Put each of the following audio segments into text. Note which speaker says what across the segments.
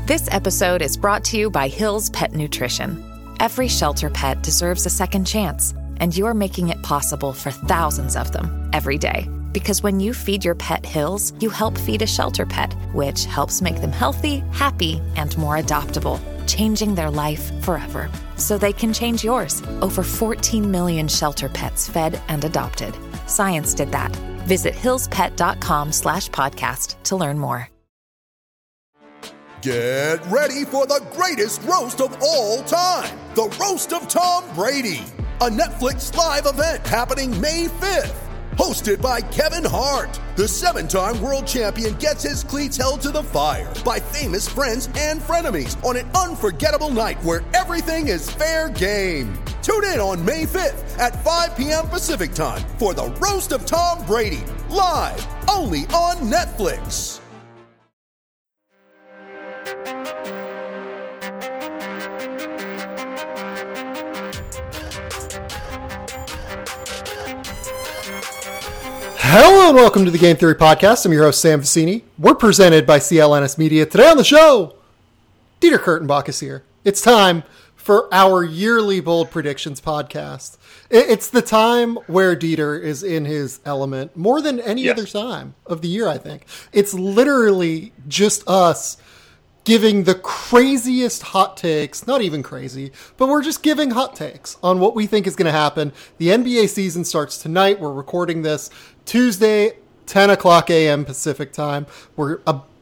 Speaker 1: This episode is brought to you by Hill's Pet Nutrition. Every shelter pet deserves a second chance, and you're making it possible for thousands of them every day. Because when you feed your pet Hill's, you help feed a shelter pet, which helps make them healthy, happy, and more adoptable, changing their life forever. So they can change yours. Over 14 million shelter pets fed and adopted. Science did that. Visit hillspet.com/podcast to learn more.
Speaker 2: Get ready for the greatest roast of all time. The Roast of Tom Brady. A Netflix live event happening May 5th. Hosted by Kevin Hart, the 7-time world champion gets his cleats held to the fire by famous friends and frenemies on an unforgettable night where everything is fair game. Tune in on May 5th at 5 p.m. Pacific time for the Roast of Tom Brady, live only on Netflix.
Speaker 3: Hello and welcome to the Game Theory Podcast. I'm your host, Sam Vicini. We're presented by CLNS Media. Today on the show, Dieter Kurtenbach is here. It's time for our yearly Bold Predictions podcast. It's the time where Dieter is in his element more than any other time of the year, I think. It's literally just us giving the craziest hot takes, not even crazy, but we're just giving hot takes on what we think is going to happen. The NBA season starts tonight. We're recording this Tuesday, 10 o'clock a.m. Pacific time. We're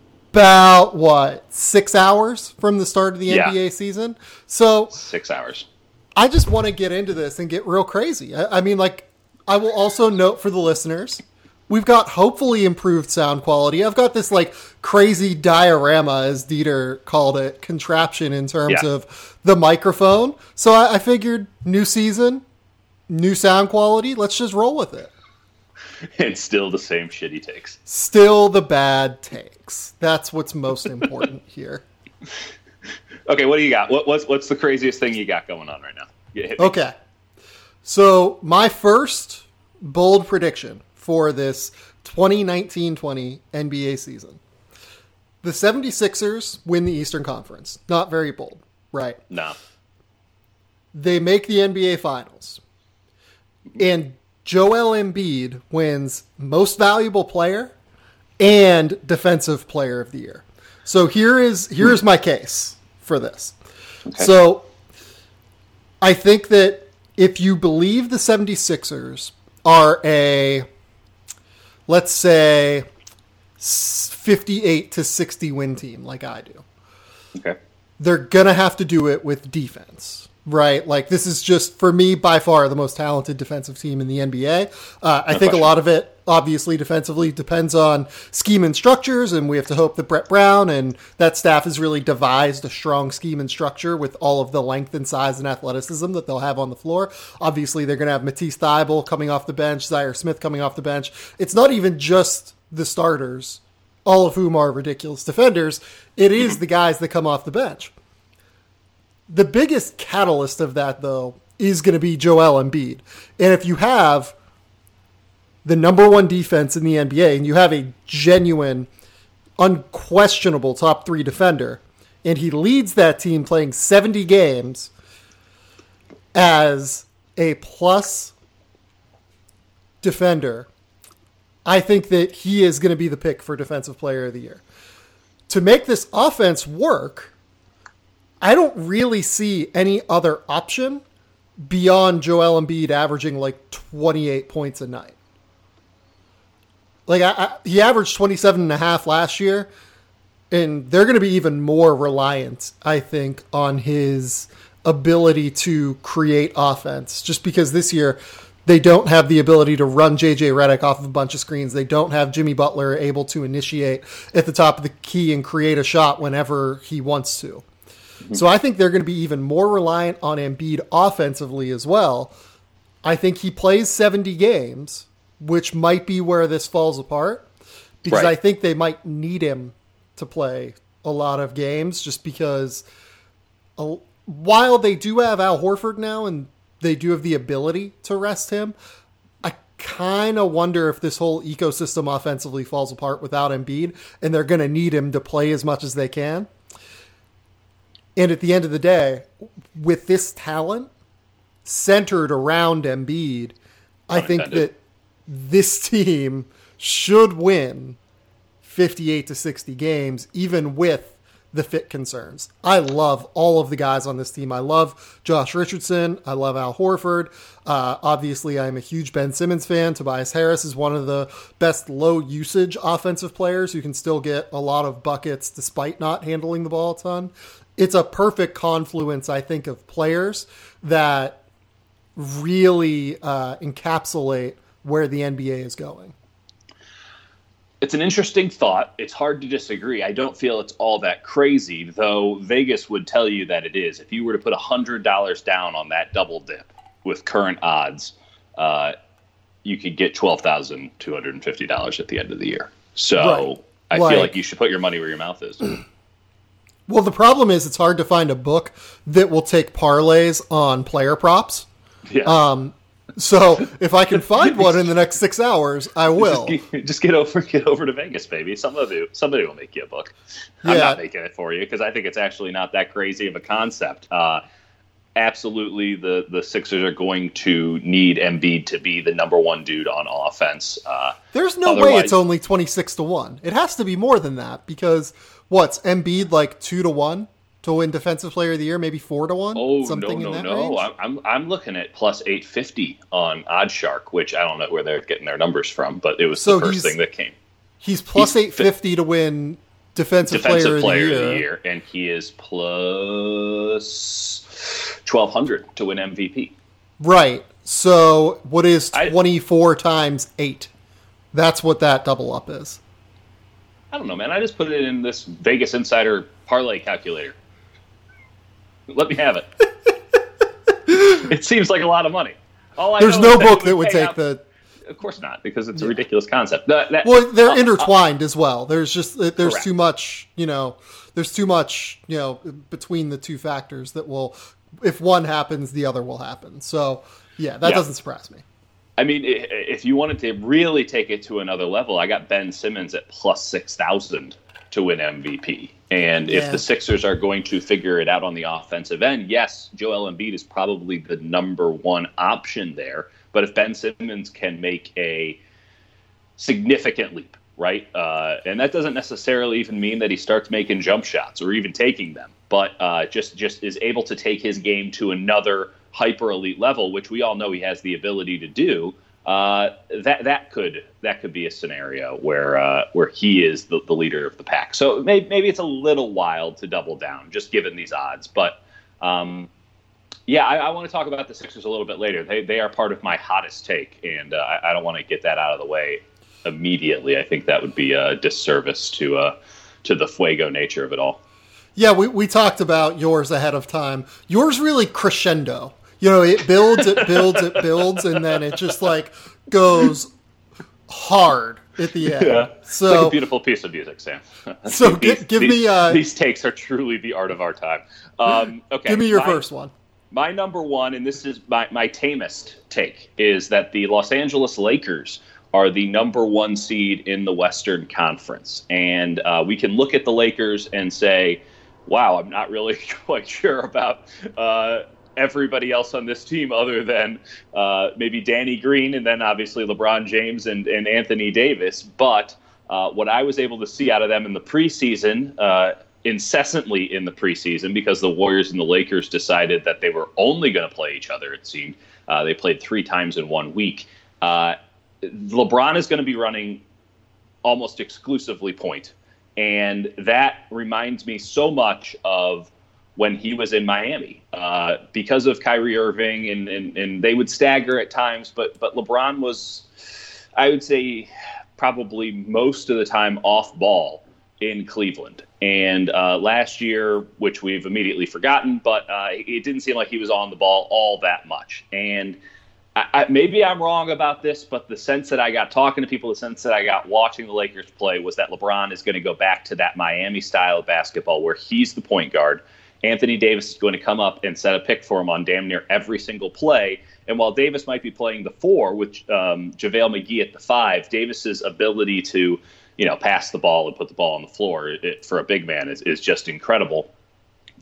Speaker 3: about, 6 hours from the start of the NBA season? So
Speaker 4: 6 hours.
Speaker 3: I just want to get into this and get real crazy. I mean, I will also note for the listeners, we've got hopefully improved sound quality. I've got this crazy diorama, as Dieter called it, contraption in terms of the microphone. So I figured new season, new sound quality. Let's just roll with it.
Speaker 4: And still the same shitty takes.
Speaker 3: Still the bad takes. That's what's most important here.
Speaker 4: Okay, what do you got? What's the craziest thing you got going on right now?
Speaker 3: Okay. So my first bold prediction for this 2019-20 NBA season. The 76ers win the Eastern Conference. Not very bold, right?
Speaker 4: No.
Speaker 3: They make the NBA Finals. And Joel Embiid wins Most Valuable Player and Defensive Player of the Year. So here's my case for this. Okay. So I think that if you believe the 76ers are a, let's say, 58 to 60 win team like I do,
Speaker 4: okay,
Speaker 3: they're going to have to do it with defense. Right? This is just, for me, by far the most talented defensive team in the NBA. I think a lot of it, obviously, defensively depends on scheme and structures, and we have to hope that Brett Brown and that staff has really devised a strong scheme and structure with all of the length and size and athleticism that they'll have on the floor. Obviously, they're going to have Matisse Thybulle coming off the bench, Zaire Smith coming off the bench. It's not even just the starters, all of whom are ridiculous defenders. It is the guys that come off the bench. The biggest catalyst of that, though, is going to be Joel Embiid. And if you have the number one defense in the NBA and you have a genuine, unquestionable top 3 defender, and he leads that team playing 70 games as a plus defender, I think that he is going to be the pick for Defensive Player of the Year. To make this offense work, I don't really see any other option beyond Joel Embiid averaging 28 points a night. He averaged 27.5 last year, and they're going to be even more reliant, I think, on his ability to create offense, just because this year they don't have the ability to run JJ Redick off of a bunch of screens. They don't have Jimmy Butler able to initiate at the top of the key and create a shot whenever he wants to. So I think they're going to be even more reliant on Embiid offensively as well. I think he plays 70 games, which might be where this falls apart, because I think they might need him to play a lot of games, just because while they do have Al Horford now and they do have the ability to rest him, I kind of wonder if this whole ecosystem offensively falls apart without Embiid, and they're going to need him to play as much as they can. And at the end of the day, with this talent centered around Embiid, I think that this team should win 58 to 60 games, even with the fit concerns. I love all of the guys on this team. I love Josh Richardson. I love Al Horford. Obviously, I'm a huge Ben Simmons fan. Tobias Harris is one of the best low-usage offensive players who can still get a lot of buckets despite not handling the ball a ton. It's a perfect confluence, I think, of players that really encapsulate where the NBA is going.
Speaker 4: It's an interesting thought. It's hard to disagree. I don't feel it's all that crazy, though Vegas would tell you that it is. If you were to put $100 down on that double dip with current odds, you could get $12,250 at the end of the year. So I feel like you should put your money where your mouth is.
Speaker 3: Well, the problem is it's hard to find a book that will take parlays on player props.
Speaker 4: Yeah.
Speaker 3: So if I can find one in the next 6 hours, I will.
Speaker 4: Just get over to Vegas, baby. Somebody will make you a book. I'm not making it for you because I think it's actually not that crazy of a concept. Absolutely, the Sixers are going to need Embiid to be the number one dude on offense.
Speaker 3: There's no way it's only 26-1. It has to be more than that because what's Embiid like 2-1? To win Defensive Player of the Year, maybe 4-1.
Speaker 4: Oh,
Speaker 3: something
Speaker 4: no.
Speaker 3: Range?
Speaker 4: I'm looking at plus 850 on OddsShark, which I don't know where they're getting their numbers from, but it was the first thing that came.
Speaker 3: He's plus 850 to win Defensive Player of the Year,
Speaker 4: and he is plus 1,200 to win MVP.
Speaker 3: Right. So what is 24 times 8? That's what that double up is.
Speaker 4: I don't know, man. I just put it in this Vegas Insider parlay calculator. Let me have it. It seems like a lot of money.
Speaker 3: There's no book that would take the...
Speaker 4: Of course not, because it's a ridiculous concept.
Speaker 3: Well, they're intertwined as well. There's too much, there's too much, between the two factors that will, if one happens, the other will happen. So, that doesn't surprise me.
Speaker 4: I mean, if you wanted to really take it to another level, I got Ben Simmons at plus 6,000 to win MVP. And if the Sixers are going to figure it out on the offensive end, yes, Joel Embiid is probably the number one option there. But if Ben Simmons can make a significant leap, right? And that doesn't necessarily even mean that he starts making jump shots or even taking them, but just is able to take his game to another hyper elite level, which we all know he has the ability to do. That could be a scenario where he is the leader of the pack. So maybe it's a little wild to double down, just given these odds. But I want to talk about the Sixers a little bit later. They are part of my hottest take, and I don't want to get that out of the way immediately. I think that would be a disservice to the fuego nature of it all.
Speaker 3: Yeah, we talked about yours ahead of time. Yours really crescendo. It builds, and then it just goes hard at the end.
Speaker 4: Yeah,
Speaker 3: so
Speaker 4: it's like a beautiful piece of music, Sam.
Speaker 3: So give me
Speaker 4: these takes are truly the art of our time. Okay,
Speaker 3: give me your first one.
Speaker 4: My number one, and this is my tamest take, is that the Los Angeles Lakers are the number one seed in the Western Conference, and we can look at the Lakers and say, "Wow, I'm not really quite sure about." Everybody else on this team other than maybe Danny Green and then obviously LeBron James and Anthony Davis. But what I was able to see out of them in the preseason, incessantly in the preseason, because the Warriors and the Lakers decided that they were only going to play each other, it seemed. They played 3 times in 1 week. LeBron is going to be running almost exclusively point. And that reminds me so much of when he was in Miami, because of Kyrie Irving, and they would stagger at times, but LeBron was, I would say, probably most of the time off ball in Cleveland. And last year, which we've immediately forgotten, but it didn't seem like he was on the ball all that much. And maybe I'm wrong about this, but the sense that I got talking to people, the sense that I got watching the Lakers play was that LeBron is going to go back to that Miami style of basketball where he's the point guard. Anthony Davis is going to come up and set a pick for him on damn near every single play. And while Davis might be playing the 4 with JaVale McGee at the 5, Davis's ability to, pass the ball and put the ball on the floor for a big man is just incredible.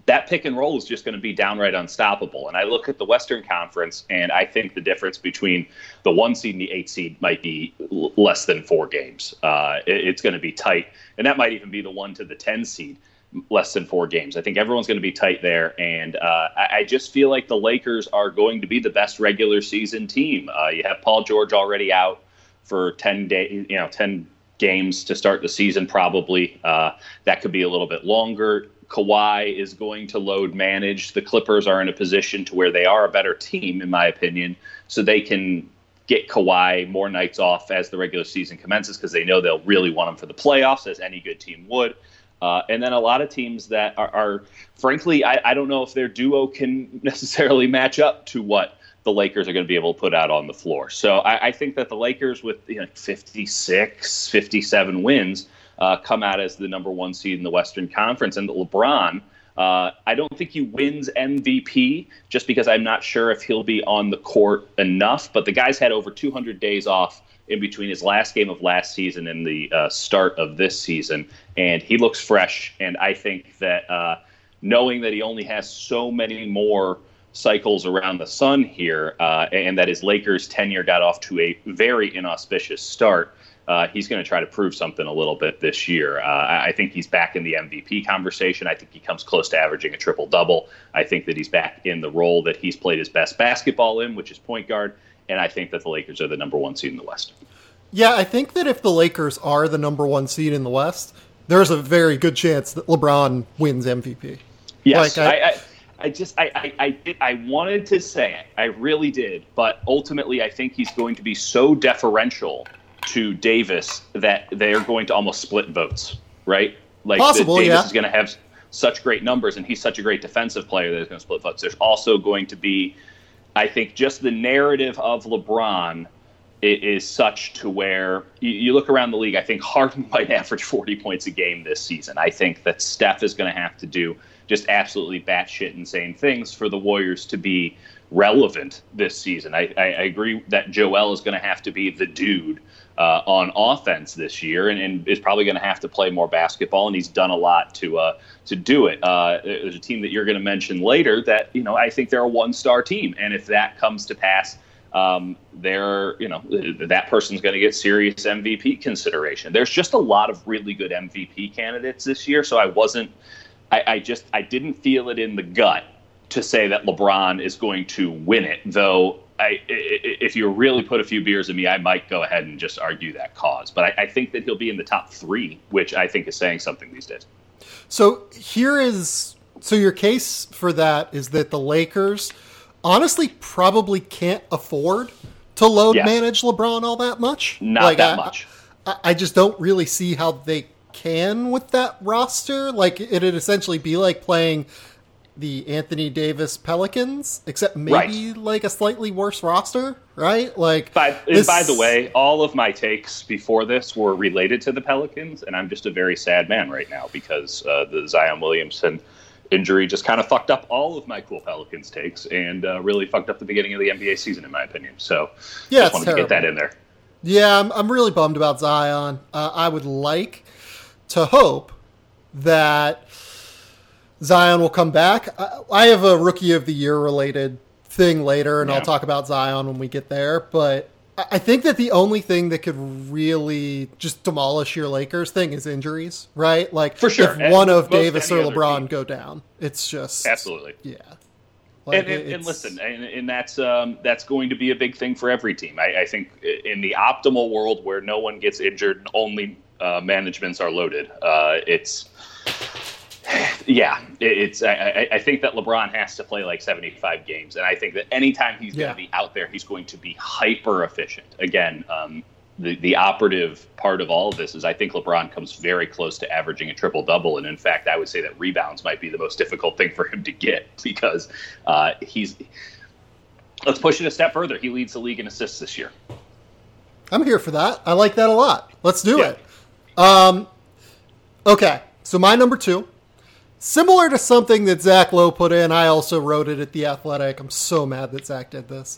Speaker 4: that pick and roll is just going to be downright unstoppable. And I look at the Western Conference, and I think the difference between the 1 seed and the 8 seed might be less than 4 games. It's going to be tight, and that might even be the 1 to the 10 seed, less than 4 games. I think everyone's going to be tight there, and I just feel like the Lakers are going to be the best regular season team. You have Paul George already out for 10 days, 10 games to start the season probably. That could be a little bit longer. Kawhi is going to load manage. The Clippers are in a position to where they are a better team, in my opinion, so they can get Kawhi more nights off as the regular season commences because they know they'll really want him for the playoffs, as any good team would. And then a lot of teams that are frankly, I don't know if their duo can necessarily match up to what the Lakers are going to be able to put out on the floor. So I think that the Lakers with 56, 57 wins come out as the number 1 seed in the Western Conference. And LeBron, I don't think he wins MVP just because I'm not sure if he'll be on the court enough. But the guy's had over 200 days off in between his last game of last season and the start of this season. And he looks fresh. And I think that knowing that he only has so many more cycles around the sun here and that his Lakers tenure got off to a very inauspicious start, he's going to try to prove something a little bit this year. I think he's back in the MVP conversation. I think he comes close to averaging a triple-double. I think that he's back in the role that he's played his best basketball in, which is point guard. And I think that the Lakers are the number 1 seed in the West. Yeah,
Speaker 3: I think that if the Lakers are the number 1 seed in the West, there's a very good chance that LeBron wins MVP.
Speaker 4: Yes, I wanted to say it. I really did. But ultimately, I think he's going to be so deferential to Davis that they're going to almost split votes, right? Like
Speaker 3: possible,
Speaker 4: Davis is going to have such great numbers, and he's such a great defensive player that he's going to split votes. There's also going to be, I think, just the narrative of LeBron is such to where you look around the league. I think Harden might average 40 points a game this season. I think that Steph is going to have to do just absolutely batshit insane things for the Warriors to be relevant this season. I agree that Joel is going to have to be the dude on offense this year, and is probably going to have to play more basketball, and he's done a lot to do it. There's a team that you're going to mention later that I think they're a 1-star team, and if that comes to pass, that person's going to get serious MVP consideration. There's just a lot of really good MVP candidates this year, so I didn't feel it in the gut to say that LeBron is going to win it, though. If you really put a few beers in me, I might go ahead and just argue that cause. But I think that he'll be in the top 3, which I think is saying something these days.
Speaker 3: So your case for that is that the Lakers honestly probably can't afford to load manage LeBron all that much.
Speaker 4: Not that much.
Speaker 3: I just don't really see how they can with that roster. Like, it'd essentially be like playing the Anthony Davis Pelicans, except maybe like a slightly worse roster, right? Like,
Speaker 4: by the way, all of my takes before this were related to the Pelicans, and I'm just a very sad man right now because the Zion Williamson injury just kind of fucked up all of my cool Pelicans takes and really fucked up the beginning of the NBA season, in my opinion. So just wanted to get that in there. Yeah,
Speaker 3: I'm really bummed about Zion. I would like to hope that Zion will come back. I have a Rookie of the Year related thing later, and I'll talk about Zion when we get there. But I think that the only thing that could really just demolish your Lakers thing is injuries, right? Like,
Speaker 4: for sure,
Speaker 3: if one of Davis or LeBron go down, it's just
Speaker 4: absolutely,
Speaker 3: yeah.
Speaker 4: Like, and listen, and that's going to be a big thing for every team. I think in the optimal world where no one gets injured and only managements are loaded, I think that LeBron has to play like 75 games, and I think that anytime he's going to be out there, he's going to be hyper efficient. Again, the operative part of all of this is I think LeBron comes very close to averaging a triple-double, and in fact, I would say that rebounds might be the most difficult thing for him to get because let's push it a step further. He leads the league in assists this year.
Speaker 3: I'm here for that. I like that a lot. Let's do it. Okay, so my number 2. Similar to something that Zach Lowe put in, I also wrote it at The Athletic. I'm so mad that Zach did this.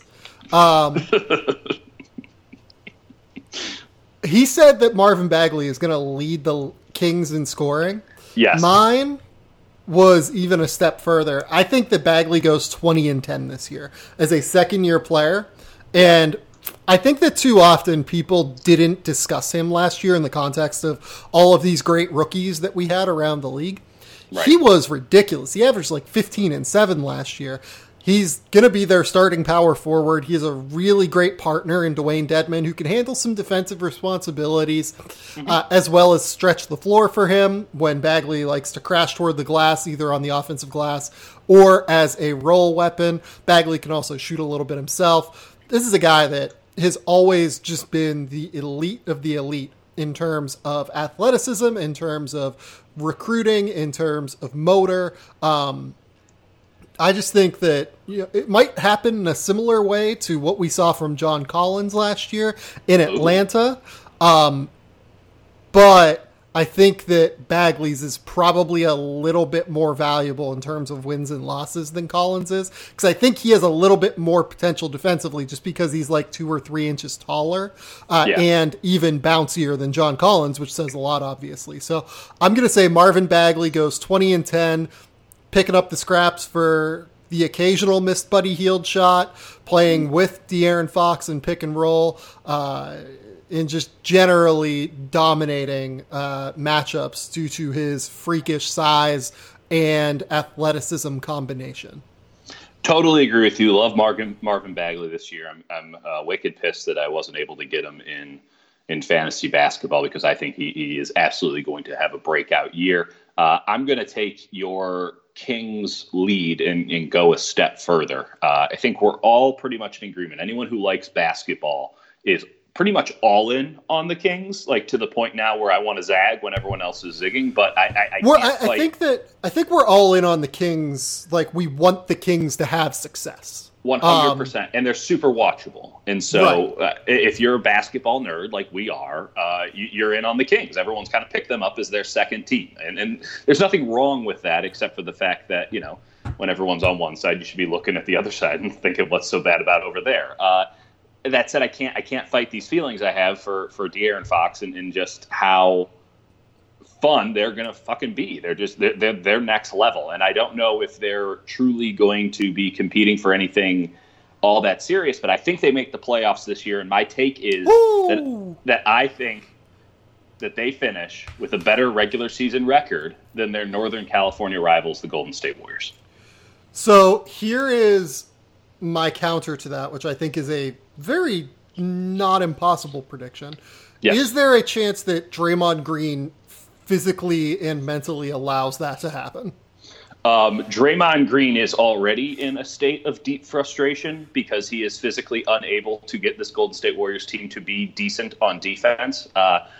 Speaker 3: He said that Marvin Bagley is going to lead the Kings in scoring.
Speaker 4: Yes.
Speaker 3: Mine was even a step further. I think that Bagley goes 20-10 this year as a second-year player. And I think that too often people didn't discuss him last year in the context of all of these great rookies that we had around the league. Right. He was ridiculous. He averaged like 15-7 last year. He's going to be their starting power forward. He has a really great partner in Dwayne Dedmon who can handle some defensive responsibilities as well as stretch the floor for him when Bagley likes to crash toward the glass, either on the offensive glass or as a roll weapon. Bagley can also shoot a little bit himself. This is a guy that has always just been the elite of the elite in terms of athleticism, in terms of recruiting, in terms of motor. I just think that it might happen in a similar way to what we saw from John Collins last year in Atlanta. But I think that Bagley's is probably a little bit more valuable in terms of wins and losses than Collins is. Because I think he has a little bit more potential defensively just because he's like 2 or 3 inches taller and even bouncier than John Collins, which says a lot, obviously. So I'm going to say Marvin Bagley goes 20-10, picking up the scraps for the occasional missed Buddy Hield shot, playing with De'Aaron Fox in pick and roll, and just generally dominating matchups due to his freakish size and athleticism combination.
Speaker 4: Totally agree with you. Love Marvin Bagley this year. I'm wicked pissed that I wasn't able to get him in fantasy basketball because I think he is absolutely going to have a breakout year. I'm going to take your Kings lead and go a step further. I think we're all pretty much in agreement. Anyone who likes basketball is pretty much all in on the Kings, like to the point now where I want to zag when everyone else is zigging. But I think we're all in on the Kings. Like, we want the Kings to have success. 100%, and they're super watchable. And so if you're a basketball nerd like we are, you're in on the Kings. Everyone's kind of picked them up as their second team. And there's nothing wrong with that except for the fact that, when everyone's on one side, you should be looking at the other side and thinking what's so bad about over there. That said, I can't fight these feelings I have for De'Aaron Fox and just how fun they're going to fucking be. They're next level. And I don't know if they're truly going to be competing for anything all that serious, but I think they make the playoffs this year. And my take is that I think that they finish with a better regular season record than their Northern California rivals, the Golden State Warriors.
Speaker 3: So here is my counter to that, which I think is a very not impossible prediction. Yes. Is there a chance that Draymond Green physically and mentally allows that to happen?
Speaker 4: Draymond Green is already in a state of deep frustration because he is physically unable to get this Golden State Warriors team to be decent on defense.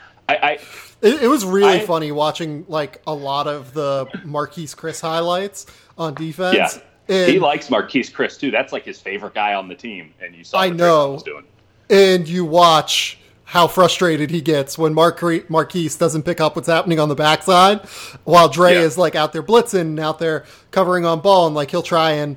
Speaker 3: It was really funny watching like a lot of the Marquise Chris highlights on defense.
Speaker 4: Yeah. And he likes Marquise Chris too. That's like his favorite guy on the team. And you saw what Draymond was doing.
Speaker 3: And you watch how frustrated he gets when Marquise doesn't pick up what's happening on the backside, while Dre is like out there blitzing and out there covering on ball, and like he'll try and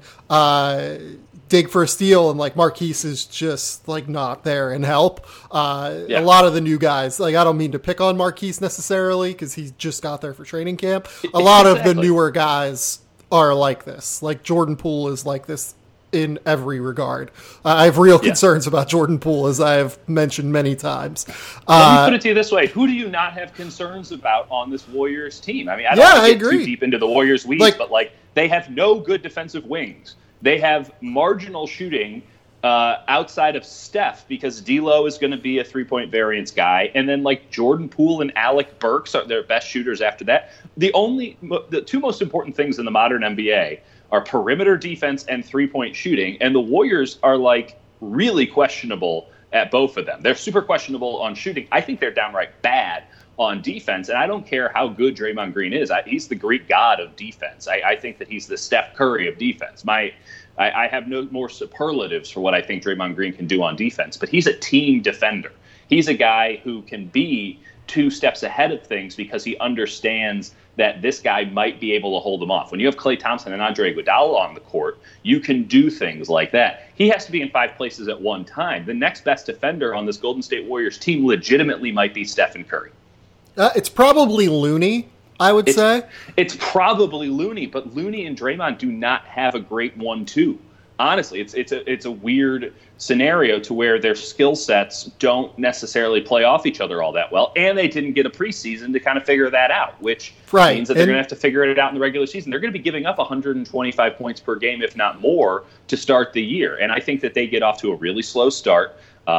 Speaker 3: dig for a steal, and like Marquise is just like not there and help. A lot of the new guys, like I don't mean to pick on Marquise necessarily because he just got there for training camp. A lot of the newer guys are like this. Like Jordan Poole is like this in every regard. I have real concerns about Jordan Poole, as I have mentioned many times.
Speaker 4: Let me put it to you this way. Who do you not have concerns about on this Warriors team? I mean, I don't want to get too deep into the Warriors weeds, but like they have no good defensive wings. They have marginal shooting outside of Steph because D'Lo is going to be a three-point variance guy. And then like Jordan Poole and Alec Burks are their best shooters after that. The two most important things in the modern NBA are perimeter defense and three-point shooting, and the Warriors are like really questionable at both of them. They're super questionable on shooting. I think they're downright bad on defense, and I don't care how good Draymond Green is. He's the Greek god of defense. I think that he's the Steph Curry of defense. I have no more superlatives for what I think Draymond Green can do on defense, but he's a team defender. He's a guy who can be 2 steps ahead of things because he understands that this guy might be able to hold him off. When you have Klay Thompson and Andre Iguodala on the court, you can do things like that. He has to be in 5 places at one time. The next best defender on this Golden State Warriors team legitimately might be Stephen Curry.
Speaker 3: It's probably Looney. I would say.
Speaker 4: It's probably Looney, but Looney and Draymond do not have a great 1-2. Honestly, it's a weird scenario to where their skill sets don't necessarily play off each other all that well, and they didn't get a preseason to kind of figure that out, which means that they're going to have to figure it out in the regular season. They're going to be giving up 125 points per game, if not more, to start the year, and I think that they get off to a really slow start.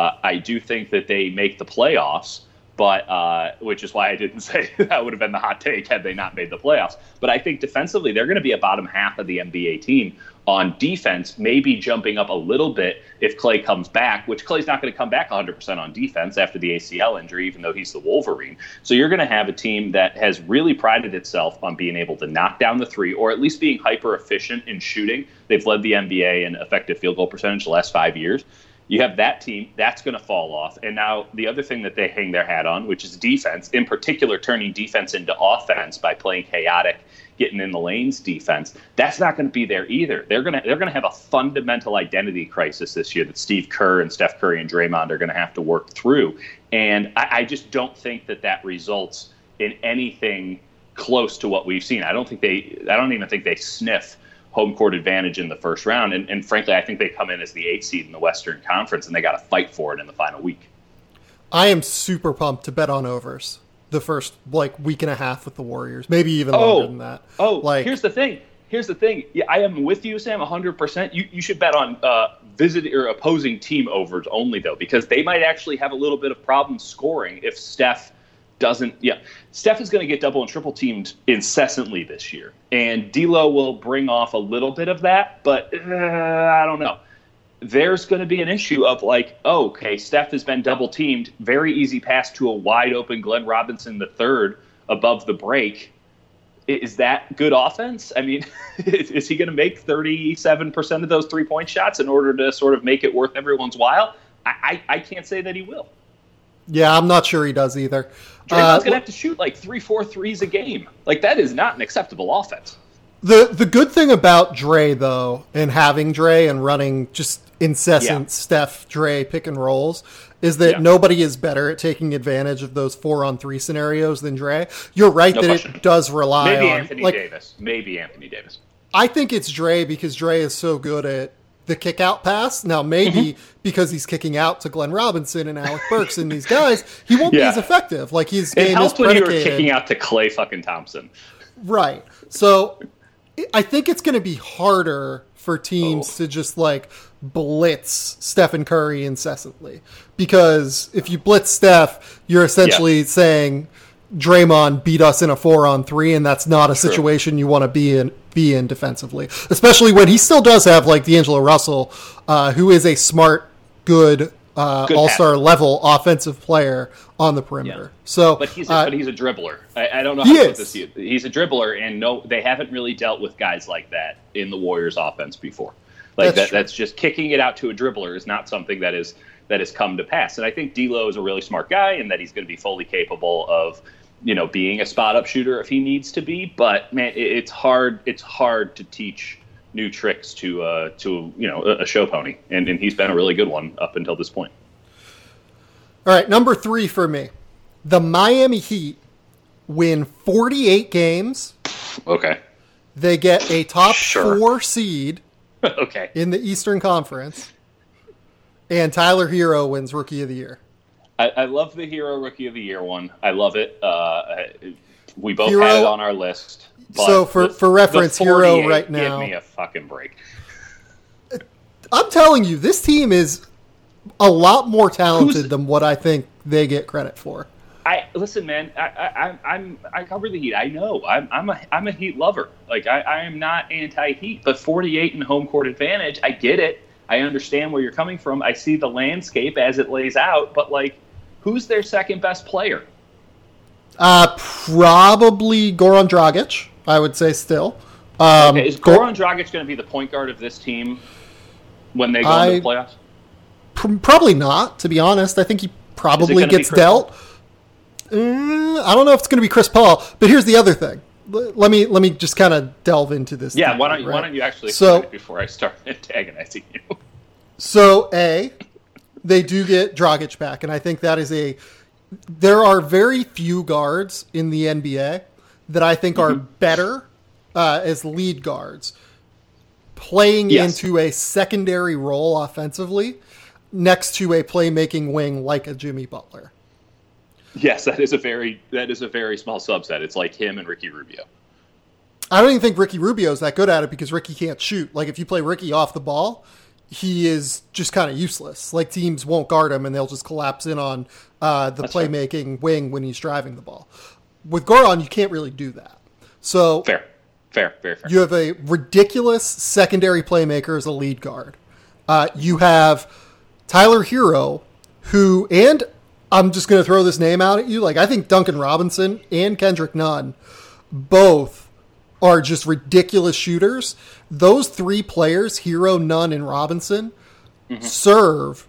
Speaker 4: I do think that they make the playoffs, but which is why I didn't say that would have been the hot take had they not made the playoffs. But I think defensively, they're going to be a bottom half of the NBA team. On defense, maybe jumping up a little bit if Clay comes back, which Clay's not going to come back 100% on defense after the ACL injury, even though he's the Wolverine. So you're going to have a team that has really prided itself on being able to knock down the three, or at least being hyper efficient in shooting. They've led the NBA in effective field goal percentage the last 5 years. You have that team, that's going to fall off. And now the other thing that they hang their hat on, which is defense, in particular turning defense into offense by playing chaotic, getting in the lanes defense, that's not going to be there either. They're going to have a fundamental identity crisis this year that Steve Kerr and Steph Curry and Draymond are going to have to work through. And I just don't think that results in anything close to what we've seen. I don't even think they sniff home court advantage in the first round. And frankly, I think they come in as the 8th seed in the Western Conference, and they got to fight for it in the final week.
Speaker 3: I am super pumped to bet on overs the first week and a half with the Warriors, maybe even longer than that.
Speaker 4: Here's the thing. Yeah, I am with you, Sam, 100%. You should bet on visit or opposing team overs only, though, because they might actually have a little bit of problem scoring if Steph doesn't. Yeah, Steph is going to get double and triple teamed incessantly this year, and D'Lo will bring off a little bit of that, but I don't know. There's going to be an issue of Steph has been double teamed, very easy pass to a wide open Glenn Robinson III above the break. Is that good offense? I mean, is he going to make 37% of those 3-point shots in order to sort of make it worth everyone's while? I can't say that he will.
Speaker 3: Yeah, I'm not sure he does either.
Speaker 4: Draymond's going to have to shoot 3-4 threes a game. That is not an acceptable offense.
Speaker 3: The good thing about Dre, though, and having Dre and running just incessant Steph, Dre pick and rolls, is that nobody is better at taking advantage of those 4-on-3 scenarios than Dre. You're right that question. It does rely on...
Speaker 4: Maybe Anthony Davis.
Speaker 3: I think it's Dre because Dre is so good at the kick-out pass. Now, maybe because he's kicking out to Glenn Robinson and Alec Burks and these guys, he won't be as effective. His game is predicated. It helped when you were
Speaker 4: kicking out to Klay fucking Thompson.
Speaker 3: Right. So... I think it's going to be harder for teams to just blitz Stephen Curry incessantly, because if you blitz Steph, you're essentially saying Draymond beat us in a 4-on-3, and that's not a situation you want to be in defensively, especially when he still does have D'Angelo Russell, who is a smart, good all-star level offensive player on the perimeter. Yeah. So,
Speaker 4: but he's a dribbler. I don't know how to put this to you. He's a dribbler, and they haven't really dealt with guys like that in the Warriors offense before. That's just kicking it out to a dribbler is not something that has come to pass. And I think D'Lo is a really smart guy, and that he's going to be fully capable of being a spot up shooter if he needs to be. But man, it's hard to teach new tricks to a show pony, and he's been a really good one up until this point.
Speaker 3: All right, number 3 for me. The Miami Heat win 48 games.
Speaker 4: Okay.
Speaker 3: They get a top 4 seed in the Eastern Conference, and Tyler Hero wins Rookie of the Year.
Speaker 4: I love the Hero Rookie of the Year one. I love it. We both had it on our list.
Speaker 3: So for reference, Hero right now.
Speaker 4: Give me a fucking break.
Speaker 3: I'm telling you, this team is a lot more talented than what I think they get credit for.
Speaker 4: Listen, man. I cover the Heat. I know. I'm a Heat lover. I am not anti-Heat, but 48 in home court advantage. I get it. I understand where you're coming from. I see the landscape as it lays out. But who's their second best player?
Speaker 3: Probably Goran Dragic, I would say still.
Speaker 4: Is Goran Dragic going to be the point guard of this team when they go into the playoffs?
Speaker 3: Probably not, to be honest. I think he probably gets dealt. I don't know if it's going to be Chris Paul, but here's the other thing. Let me just kind of delve into this.
Speaker 4: Yeah, why don't you actually explain it before I start antagonizing you?
Speaker 3: So, they do get Dragic back, and I think that is there are very few guards in the NBA that I think are better as lead guards, playing into a secondary role offensively next to a playmaking wing like a Jimmy Butler.
Speaker 4: Yes, that is a very small subset. It's like him and Ricky Rubio.
Speaker 3: I don't even think Ricky Rubio is that good at it because Ricky can't shoot. Like, if you play Ricky off the ball, he is just kind of useless. Like, teams won't guard him and they'll just collapse in on That's playmaking wing when he's driving the ball. With Goran, you can't really do that. So
Speaker 4: Fair.
Speaker 3: You have a ridiculous secondary playmaker as a lead guard. You have Tyler Hero, who, and I'm just going to throw this name out at you. Like, I think Duncan Robinson and Kendrick Nunn both are just ridiculous shooters. Those three players, Hero, Nunn, and Robinson, serve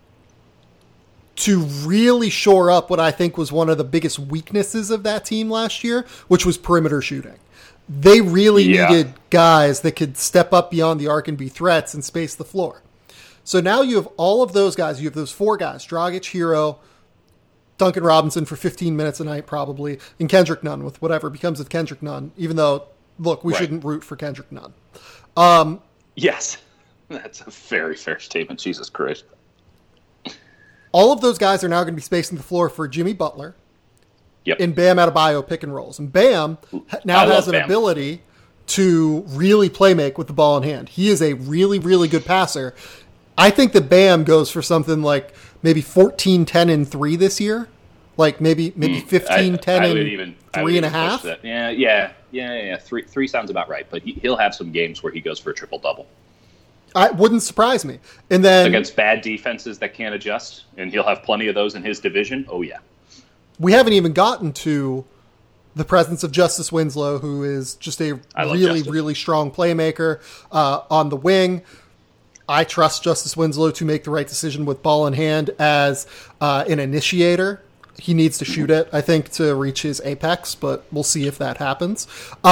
Speaker 3: to really shore up what I think was one of the biggest weaknesses of that team last year, which was perimeter shooting. They really needed guys that could step up beyond the arc and be threats and space the floor. So now you have all of those guys. You have those four guys, Dragic, Hero, Duncan Robinson for 15 minutes a night probably, and Kendrick Nunn with whatever becomes of Kendrick Nunn, even though, look, we shouldn't root for Kendrick Nunn.
Speaker 4: Yes, that's a very fair statement. Jesus Christ.
Speaker 3: All of those guys are now going to be spacing the floor for Jimmy Butler and Bam Adebayo pick and rolls. And Bam now has an ability to really play make with the ball in hand. He is a really, really good passer. I think that Bam goes for something like maybe 14, 10, and 3 this year. Like maybe 15, 10, and 3.5.
Speaker 4: Yeah. Three sounds about right. But he'll have some games where he goes for a triple-double.
Speaker 3: It wouldn't surprise me. And then
Speaker 4: against bad defenses that can't adjust, and he'll have plenty of those in his division. Oh, yeah.
Speaker 3: We haven't even gotten to the presence of Justice Winslow, who is just a really strong playmaker on the wing. I trust Justice Winslow to make the right decision with ball in hand as an initiator. He needs to shoot it, I think, to reach his apex, but we'll see if that happens.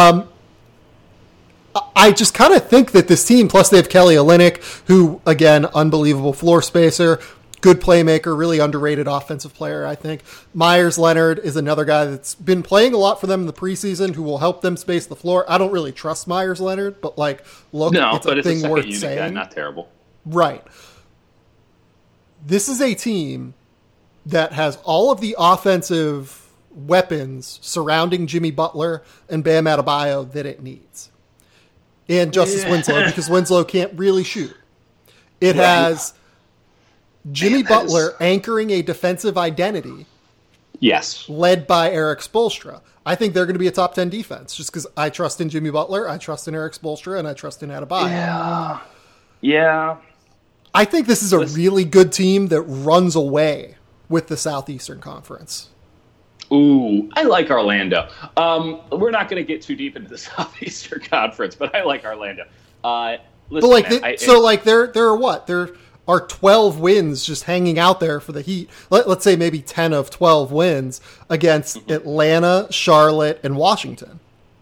Speaker 3: I just kind of think that this team, plus they have Kelly Olynyk, who, again, unbelievable floor spacer, good playmaker, really underrated offensive player, I think. Myers Leonard is another guy that's been playing a lot for them in the preseason who will help them space the floor. I don't really trust Myers Leonard, but, it's a thing worth saying.
Speaker 4: Guy, not terrible.
Speaker 3: Right. This is a team that has all of the offensive weapons surrounding Jimmy Butler and Bam Adebayo that it needs. And Justice Winslow, because Winslow can't really shoot. It has Jimmy Butler anchoring a defensive identity.
Speaker 4: Yes.
Speaker 3: Led by Eric Spoelstra. I think they're going to be a top 10 defense just because I trust in Jimmy Butler, I trust in Eric Spoelstra, and I trust in Adebayo.
Speaker 4: Yeah.
Speaker 3: I think this is a really good team that runs away with the Southeastern Conference.
Speaker 4: Ooh, I like Orlando. We're not going to get too deep into the Southeastern Conference, but I like Orlando. Listen,
Speaker 3: there are what? There are 12 wins just hanging out there for the Heat. Let's say maybe 10 of 12 wins against Atlanta, Charlotte, and Washington.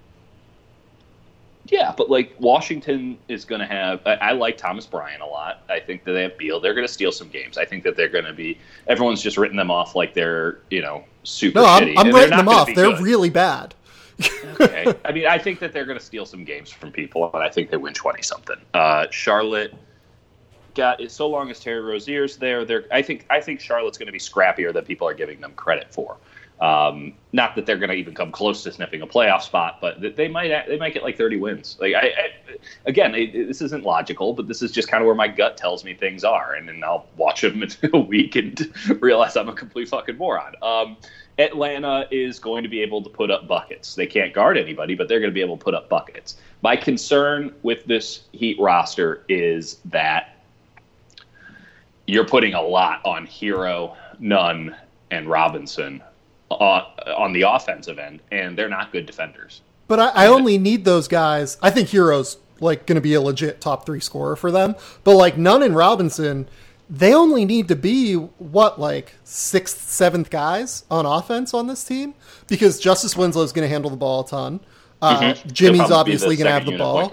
Speaker 4: Yeah, but Washington is going to have. I like Thomas Bryant a lot. I think that they have Beal. They're going to steal some games. I think that they're going to be. Everyone's just written them off like they're super shitty.
Speaker 3: I'm writing them off. They're really bad.
Speaker 4: Okay, I mean, I think that they're going to steal some games from people, and I think they win 20-something. Charlotte got so long as Terry Rozier's there. I think Charlotte's going to be scrappier than people are giving them credit for. Not that they're going to even come close to sniffing a playoff spot, but they might get 30 wins. This isn't logical, but this is just kind of where my gut tells me things are, and then I'll watch them in a week and realize I'm a complete fucking moron. Atlanta is going to be able to put up buckets. They can't guard anybody, but they're going to be able to put up buckets. My concern with this Heat roster is that you're putting a lot on Hero, Nunn, and Robinson on the offensive end, and they're not good defenders.
Speaker 3: But I only need those guys. I think Hero's going to be a legit top 3 scorer for them. But Nunn and Robinson, they only need to be 6th, 7th guys on offense on this team, because Justice Winslow is going to handle the ball a ton. Jimmy's obviously going to have the ball.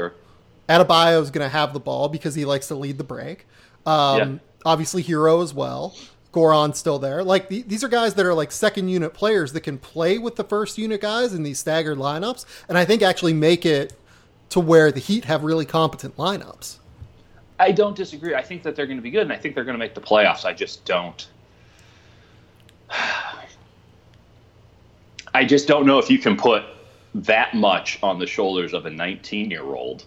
Speaker 3: Adebayo is going to have the ball because he likes to lead the break. Obviously Hero as well. Goran's still there. Like these are guys that are like second unit players that can play with the first unit guys in these staggered lineups, and I think actually make it to where the Heat have really competent lineups.
Speaker 4: I don't disagree. I think that they're going to be good, and I think they're going to make the playoffs. I just don't. I just don't know if you can put that much on the shoulders of a 19-year-old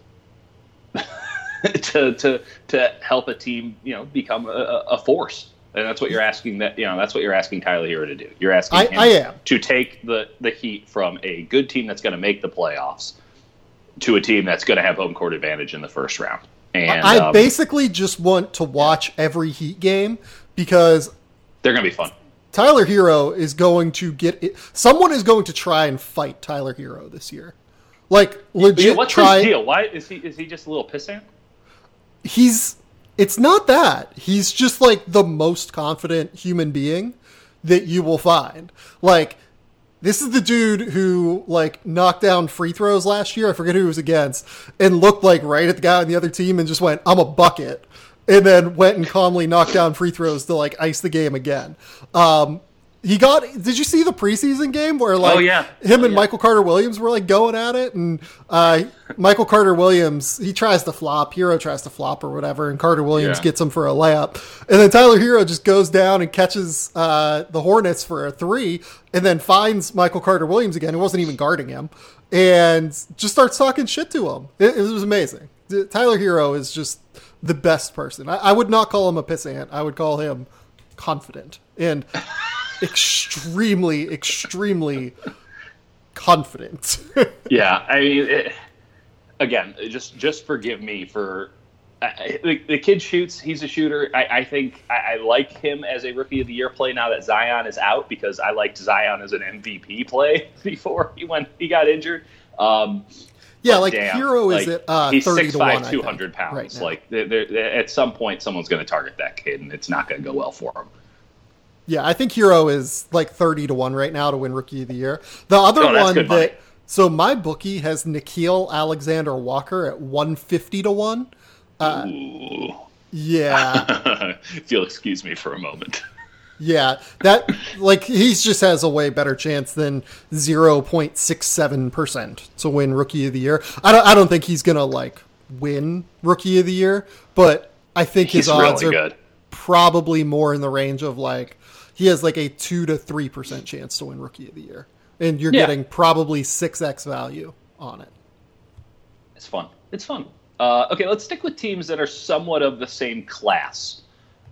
Speaker 4: to help a team, become a force. And that's what you're asking. That's what you're asking Tyler Hero to do. You're asking him to take the Heat from a good team that's going to make the playoffs to a team that's going to have home court advantage in the first round. And
Speaker 3: I basically just want to watch every Heat game because
Speaker 4: they're going to be fun.
Speaker 3: Tyler Hero is going to get it. Someone is going to try and fight Tyler Hero this year. Like, legit.
Speaker 4: Yeah, what's his deal? Why is he just a little pissant?
Speaker 3: It's not that. He's just like the most confident human being that you will find. Like, this is the dude who like knocked down free throws last year. I forget who he was against, and looked like right at the guy on the other team and just went, "I'm a bucket." And then went and calmly knocked down free throws to like ice the game again. Did you see the preseason game where like him and Michael Carter Williams were like going at it, and Michael Carter Williams, he tries to flop, Hero tries to flop or whatever, and Carter Williams gets him for a layup, and then Tyler Hero just goes down and catches the Hornets for a three, and then finds Michael Carter Williams again, who wasn't even guarding him, and just starts talking shit to him. It was amazing. Tyler Hero is just the best person. I would not call him a pissant. I would call him confident and extremely, extremely confident.
Speaker 4: Yeah, I mean, again, just forgive me for the kid shoots. He's a shooter. I think I like him as a Rookie of the Year play now that Zion is out, because I liked Zion as an MVP play before he got injured.
Speaker 3: Yeah, like Hero is at
Speaker 4: he's
Speaker 3: 30 to 1,
Speaker 4: 200 pounds.
Speaker 3: Right now.
Speaker 4: Like at some point, someone's going to target that kid, and it's not going to go well for him.
Speaker 3: Yeah, I think Hero is like 30 to 1 right now to win Rookie of the Year. The other one so my bookie has Nickeil Alexander-Walker at 150 to 1.
Speaker 4: Ooh.
Speaker 3: Yeah.
Speaker 4: If you'll excuse me for a moment.
Speaker 3: Yeah, that like he just has a way better chance than 0.67% to win Rookie of the Year. I don't think he's gonna like win Rookie of the Year, but I think his odds
Speaker 4: really
Speaker 3: are
Speaker 4: good.
Speaker 3: Probably more in the range of like he has like a 2 to 3% chance to win Rookie of the Year, and you're getting probably 6x value on it.
Speaker 4: It's fun. It's fun. Okay, let's stick with teams that are somewhat of the same class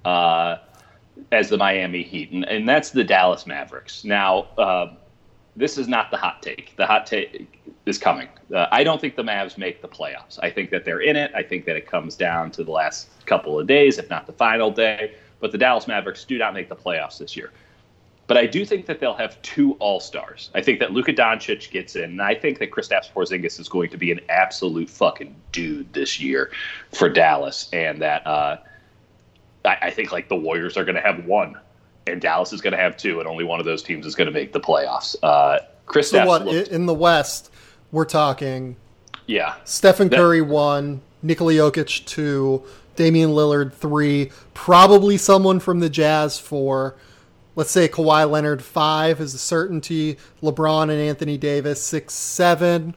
Speaker 4: as the Miami Heat, and that's the Dallas Mavericks. Now, this is not the hot take. The hot take is coming. I don't think the Mavs make the playoffs. I think that they're in it. I think that it comes down to the last couple of days, if not the final day. But the Dallas Mavericks do not make the playoffs this year. But I do think that they'll have 2 All-Stars. I think that Luka Doncic gets in, and I think that Kristaps Porzingis is going to be an absolute fucking dude this year for Dallas, and that I think like the Warriors are going to have 1, and Dallas is going to have 2, and only one of those teams is going to make the playoffs. Kristaps
Speaker 3: in the West, we're talking
Speaker 4: Stephen
Speaker 3: Curry 1, Nikola Jokic 2, Damian Lillard 3, probably someone from the Jazz 4. Let's say Kawhi Leonard 5 is a certainty. LeBron and Anthony Davis 6, 7.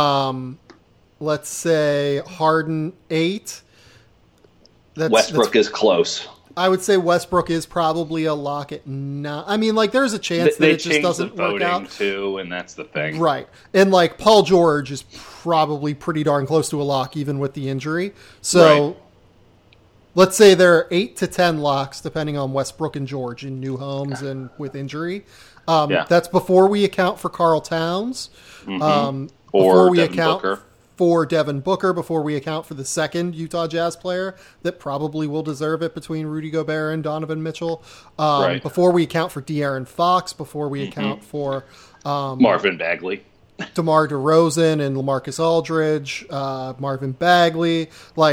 Speaker 3: Let's say Harden 8.
Speaker 4: Westbrook is close.
Speaker 3: I would say Westbrook is probably a lock at 9. I mean, like, there's a chance that it just doesn't work out.
Speaker 4: Too, and that's the thing.
Speaker 3: Right. And, like, Paul George is probably pretty darn close to a lock, even with the injury. So, let's say there are 8 to 10 locks, depending on Westbrook and George in new homes and with injury. That's before we account for Karl Towns.
Speaker 4: Or Devin Booker.
Speaker 3: For Devin Booker, before we account for the second Utah Jazz player that probably will deserve it between Rudy Gobert and Donovan Mitchell. Before we account for De'Aaron Fox, before we account for
Speaker 4: Marvin Bagley,
Speaker 3: DeMar DeRozan and LaMarcus Aldridge, Marvin Bagley.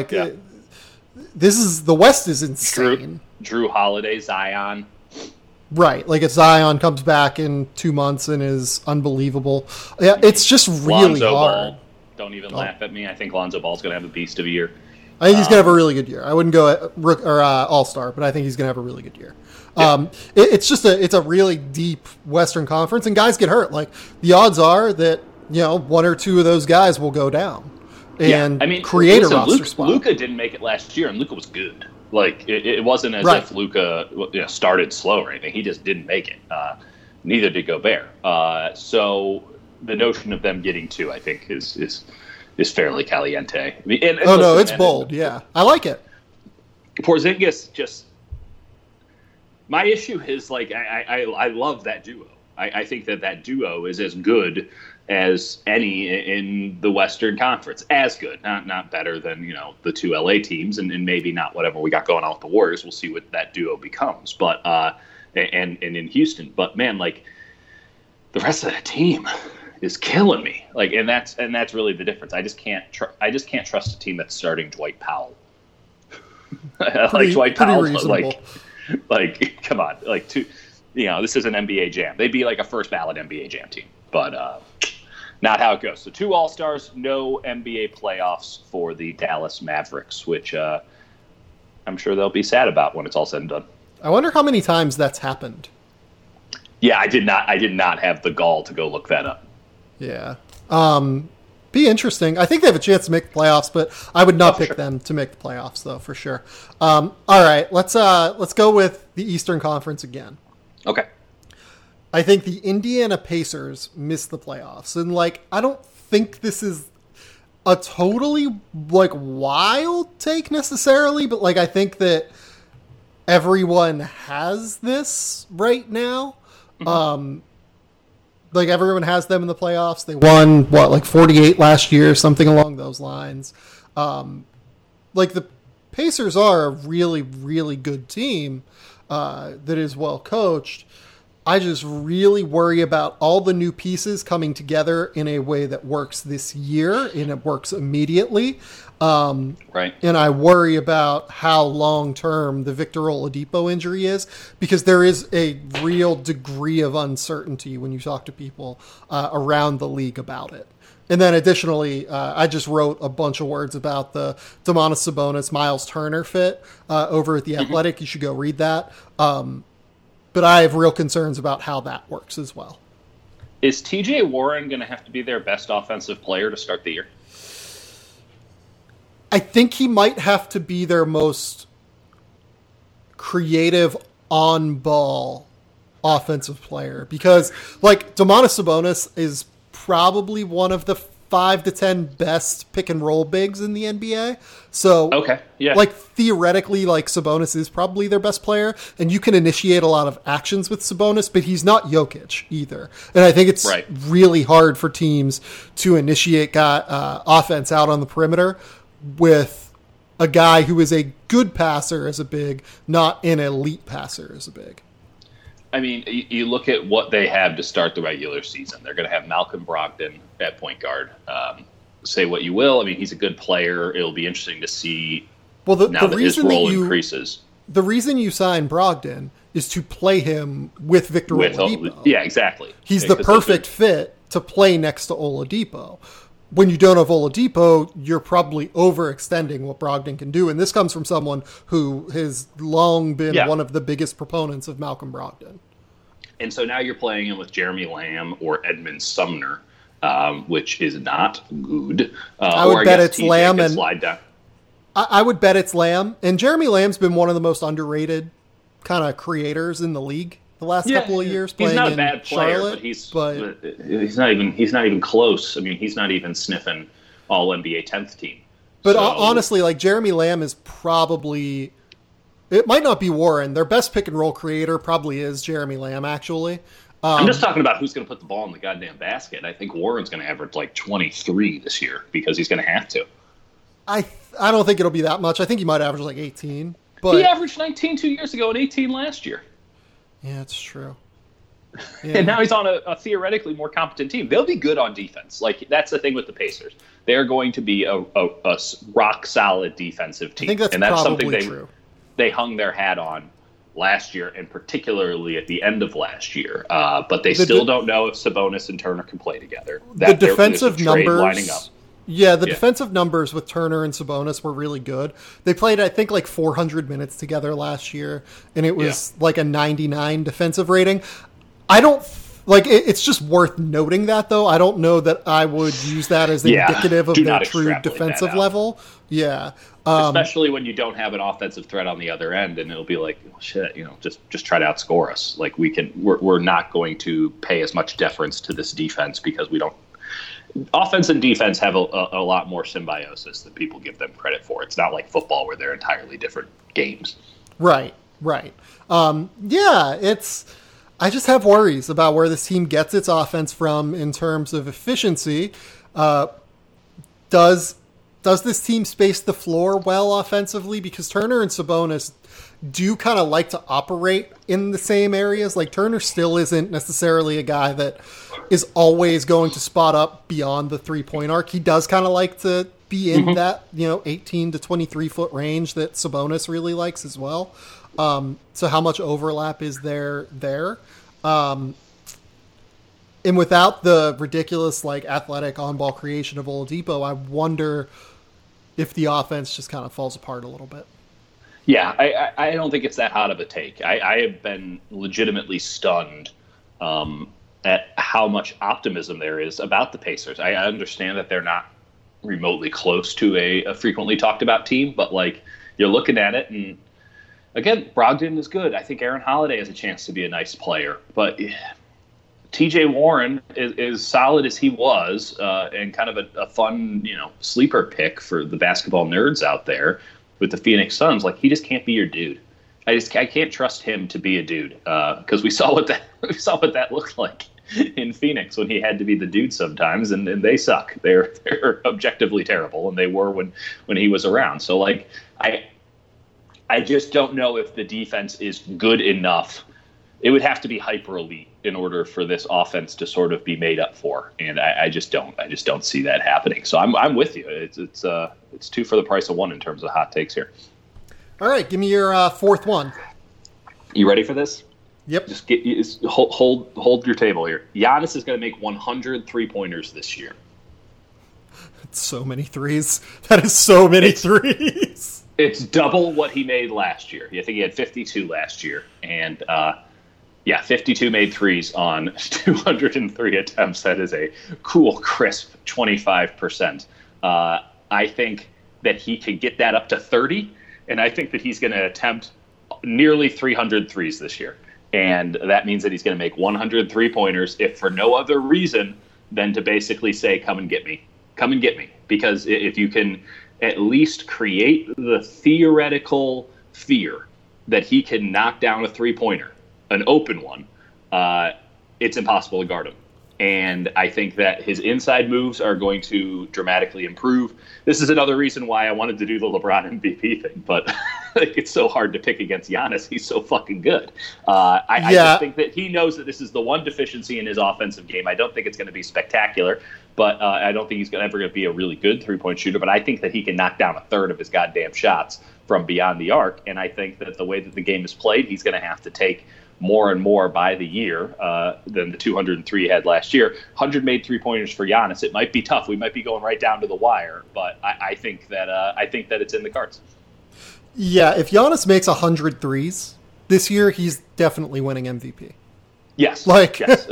Speaker 3: The West is insane.
Speaker 4: Drew Holiday, Zion.
Speaker 3: Right, like if Zion comes back in 2 months and is unbelievable. Yeah, it's just really
Speaker 4: Lonzo
Speaker 3: hard.
Speaker 4: Ball. Don't even laugh at me. I think Lonzo Ball's going to have a beast of a year.
Speaker 3: I think he's going to have a really good year. I wouldn't go all-star, but I think he's going to have a really good year. Yeah. It's a really deep Western Conference, and guys get hurt. Like, the odds are that, one or two of those guys will go down and create a roster spot.
Speaker 4: Luka didn't make it last year, and Luka was good. Like, it wasn't as if Luka started slow or anything. He just didn't make it. Neither did Gobert. So the notion of them getting two, I think, is fairly caliente.
Speaker 3: It's bold. Yeah, I like it.
Speaker 4: Porzingis just. My issue is, like, I love that duo. I think that duo is as good as any in the Western Conference. As good, not better than the two LA teams, and maybe not whatever we got going on with the Warriors. We'll see what that duo becomes. But and in Houston, but man, like, the rest of that team is killing me. Like, and that's really the difference. I just can't trust a team that's starting Dwight Powell. Dwight Powell, like, come on, like, this is an NBA Jam. They'd be like a first ballot NBA Jam team, but not how it goes. So 2 All-Stars, no NBA playoffs for the Dallas Mavericks, which I'm sure they'll be sad about when it's all said and done.
Speaker 3: I wonder how many times that's happened.
Speaker 4: Yeah, I did not have the gall to go look that up.
Speaker 3: Yeah. Be interesting. I think they have a chance to make the playoffs, but I would not pick them to make the playoffs, though, for sure. All right, let's go with the Eastern Conference again.
Speaker 4: Okay.
Speaker 3: I think the Indiana Pacers missed the playoffs, and I don't think this is a totally wild take necessarily, but I think that everyone has this right now. Mm-hmm. Everyone has them in the playoffs. They won 48 last year, something along those lines. The Pacers are a really, really good team that is well coached. I just really worry about all the new pieces coming together in a way that works this year and it works immediately.
Speaker 4: Right.
Speaker 3: And I worry about how long-term the Victor Oladipo injury is, because there is a real degree of uncertainty when you talk to people around the league about it. And then additionally, I just wrote a bunch of words about the Domantas Sabonis, Miles Turner fit over at The Athletic. You should go read that. But I have real concerns about how that works as well.
Speaker 4: Is T.J. Warren going to have to be their best offensive player to start the year?
Speaker 3: I think he might have to be their most creative on-ball offensive player, because Domantas Sabonis is probably one of the 5 to 10 best pick and roll bigs in the NBA. So,
Speaker 4: okay, yeah,
Speaker 3: theoretically, Sabonis is probably their best player, and you can initiate a lot of actions with Sabonis, but he's not Jokic either. And I think it's really hard for teams to initiate offense out on the perimeter with a guy who is a good passer as a big, not an elite passer as a big.
Speaker 4: I mean, you look at what they have to start the regular season. They're going to have Malcolm Brogdon at point guard. Say what you will. I mean, he's a good player. It'll be interesting to see now that his role increases.
Speaker 3: The reason you sign Brogdon is to play him with Victor Oladipo.
Speaker 4: Yeah, exactly.
Speaker 3: He's the perfect fit to play next to Oladipo. When you don't have Oladipo, you're probably overextending what Brogdon can do. And this comes from someone who has long been one of the biggest proponents of Malcolm Brogdon.
Speaker 4: And so now you're playing him with Jeremy Lamb or Edmund Sumner, which is not good.
Speaker 3: I would bet it's Lamb. And I would bet it's Lamb. And Jeremy Lamb's been one of the most underrated kind of creators in the league the last couple of years.
Speaker 4: He's not a
Speaker 3: bad
Speaker 4: player,
Speaker 3: Charlotte,
Speaker 4: but he's not even close. I mean, he's not even sniffing all NBA 10th team.
Speaker 3: But honestly, Jeremy Lamb is probably, it might not be Warren. Their best pick and roll creator probably is Jeremy Lamb, actually.
Speaker 4: I'm just talking about who's going to put the ball in the goddamn basket. I think Warren's going to average 23 this year because he's going to have to.
Speaker 3: I don't think it'll be that much. I think he might average 18. But
Speaker 4: he averaged 19 2 years ago and 18 last year.
Speaker 3: Yeah, it's true.
Speaker 4: Yeah. And now he's on a theoretically more competent team. They'll be good on defense. That's the thing with the Pacers. They're going to be a rock-solid defensive team.
Speaker 3: I think that's
Speaker 4: something
Speaker 3: true.
Speaker 4: They hung their hat on last year, and particularly at the end of last year. But they still don't know if Sabonis and Turner can play together.
Speaker 3: The defensive numbers
Speaker 4: lining up.
Speaker 3: Yeah, the defensive numbers with Turner and Sabonis were really good. They played, I think, like 400 minutes together last year, and it was like a 99 defensive rating. I don't like it's just worth noting that, though. I don't know that I would use that as indicative of their true defensive level. Yeah.
Speaker 4: Especially when you don't have an offensive threat on the other end, and it'll be like, oh, shit, just try to outscore us. Like we're not going to pay as much deference to this defense because we don't. Offense and defense have a lot more symbiosis than people give them credit for. It's not like football where they're entirely different games.
Speaker 3: Right. I just have worries about where this team gets its offense from in terms of efficiency. Does this team space the floor well offensively? Because Turner and Sabonis do kind of like to operate in the same areas. Like Turner still isn't necessarily a guy that is always going to spot up beyond the 3-point arc. He does kind of like to be in that, 18 to 23 foot range that Sabonis really likes as well. So how much overlap is there? And without the ridiculous, like, athletic on-ball creation of Oladipo, I wonder if the offense just kind of falls apart a little bit.
Speaker 4: Yeah, I don't think it's that hot of a take. I have been legitimately stunned at how much optimism there is about the Pacers. I understand that they're not remotely close to a frequently talked about team, but like you're looking at it, and again, Brogdon is good. I think Aaron Holiday has a chance to be a nice player, but TJ Warren is solid as he was, and kind of a fun, sleeper pick for the basketball nerds out there with the Phoenix Suns. Like, he just can't be your dude. I can't trust him to be a dude, because we saw what that looked like in Phoenix when he had to be the dude sometimes, and they suck. They're objectively terrible, and they were when he was around. So like I just don't know if the defense is good enough. It would have to be hyper elite in order for this offense to sort of be made up for, and I just don't see that happening. So I'm with you. It's two for the price of one in terms of hot takes here.
Speaker 3: All right, give me your fourth one.
Speaker 4: You ready for this?
Speaker 3: Yep.
Speaker 4: Just hold your table here. Giannis is going to make 100 3-pointers this year.
Speaker 3: That's so many threes. That is so many threes.
Speaker 4: It's double what he made last year. I think he had 52 last year, and 52 made threes on 203 attempts. That is a cool, crisp 25%. I think that he could get that up to 30, and I think that he's going to attempt nearly 300 threes this year. And that means that he's going to make 100 3-pointers, if for no other reason than to basically say, come and get me. Come and get me. Because if you can at least create the theoretical fear that he can knock down a 3-pointer, an open one, it's impossible to guard him. And I think that his inside moves are going to dramatically improve. This is another reason why I wanted to do the LeBron MVP thing, but it's so hard to pick against Giannis. He's so fucking good. I just think that he knows that this is the one deficiency in his offensive game. I don't think it's going to be spectacular, but I don't think he's ever going to be a really good 3-point shooter. But I think that he can knock down a third of his goddamn shots from beyond the arc. And I think that the way that the game is played, he's going to have to take more and more by the year than the 203 he had last year. 100 made 3-pointers for Giannis. It might be tough. We might be going right down to the wire, but I think that it's in the cards.
Speaker 3: Yeah, if Giannis makes 100 threes this year, he's definitely winning MVP.
Speaker 4: Yes.
Speaker 3: Yes.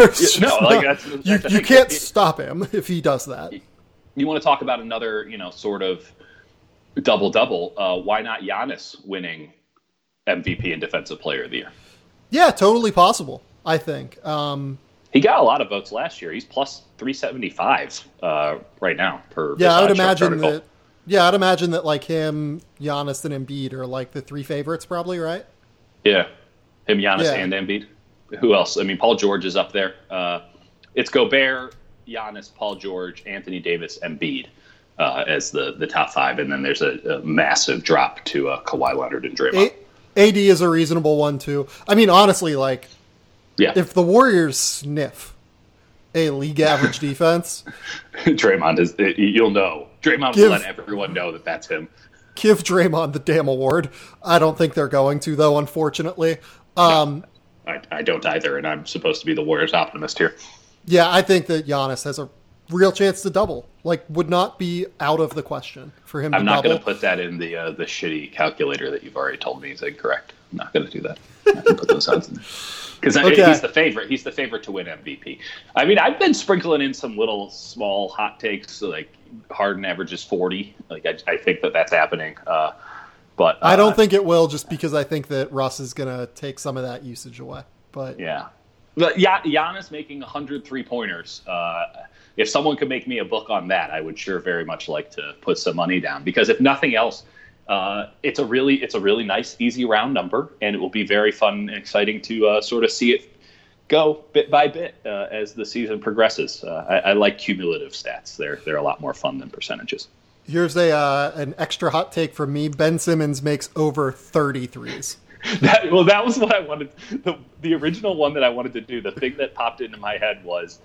Speaker 4: You
Speaker 3: can't stop him if he does that.
Speaker 4: You want to talk about another, sort of double-double. Why not Giannis winning MVP and Defensive Player of the Year?
Speaker 3: Yeah, totally possible, I think.
Speaker 4: He got a lot of votes last year. He's plus 375 right now per.
Speaker 3: Yeah, I'd imagine that. Yeah, I'd imagine that like him, Giannis, and Embiid are like the three favorites, probably, right?
Speaker 4: Yeah, him, Giannis, and Embiid. Who else? I mean, Paul George is up there. It's Gobert, Giannis, Paul George, Anthony Davis, Embiid as the top five, and then there's a massive drop to Kawhi Leonard and Draymond.
Speaker 3: AD is a reasonable one too. I mean, honestly, if the Warriors sniff a league average defense,
Speaker 4: Draymond is. You'll know. Draymond will let everyone know that that's him.
Speaker 3: Give Draymond the damn award. I don't think they're going to, though. Unfortunately,
Speaker 4: no, I don't either, and I'm supposed to be the Warriors optimist here.
Speaker 3: Yeah, I think that Giannis has a real chance to double. Like, would not be out of the question for him to double.
Speaker 4: I'm not going to put that in the shitty calculator that you've already told me is incorrect. I'm not going to do that. I'm not going to put those odds in there. Because he's the favorite. He's the favorite to win MVP. I mean, I've been sprinkling in some little small hot takes, like Harden averages 40. Like I think that's happening. But
Speaker 3: I don't think it will, just because I think that Russ is going to take some of that usage away. But
Speaker 4: yeah. But Giannis making 100 3-pointers. If someone could make me a book on that, I would sure very much like to put some money down. Because if nothing else, it's a really nice, easy round number, and it will be very fun and exciting to sort of see it go bit by bit as the season progresses. I like cumulative stats; they're a lot more fun than percentages.
Speaker 3: Here's an extra hot take from me: Ben Simmons makes over 33s.
Speaker 4: That was what I wanted. The original one that I wanted to do. The thing that popped into my head was,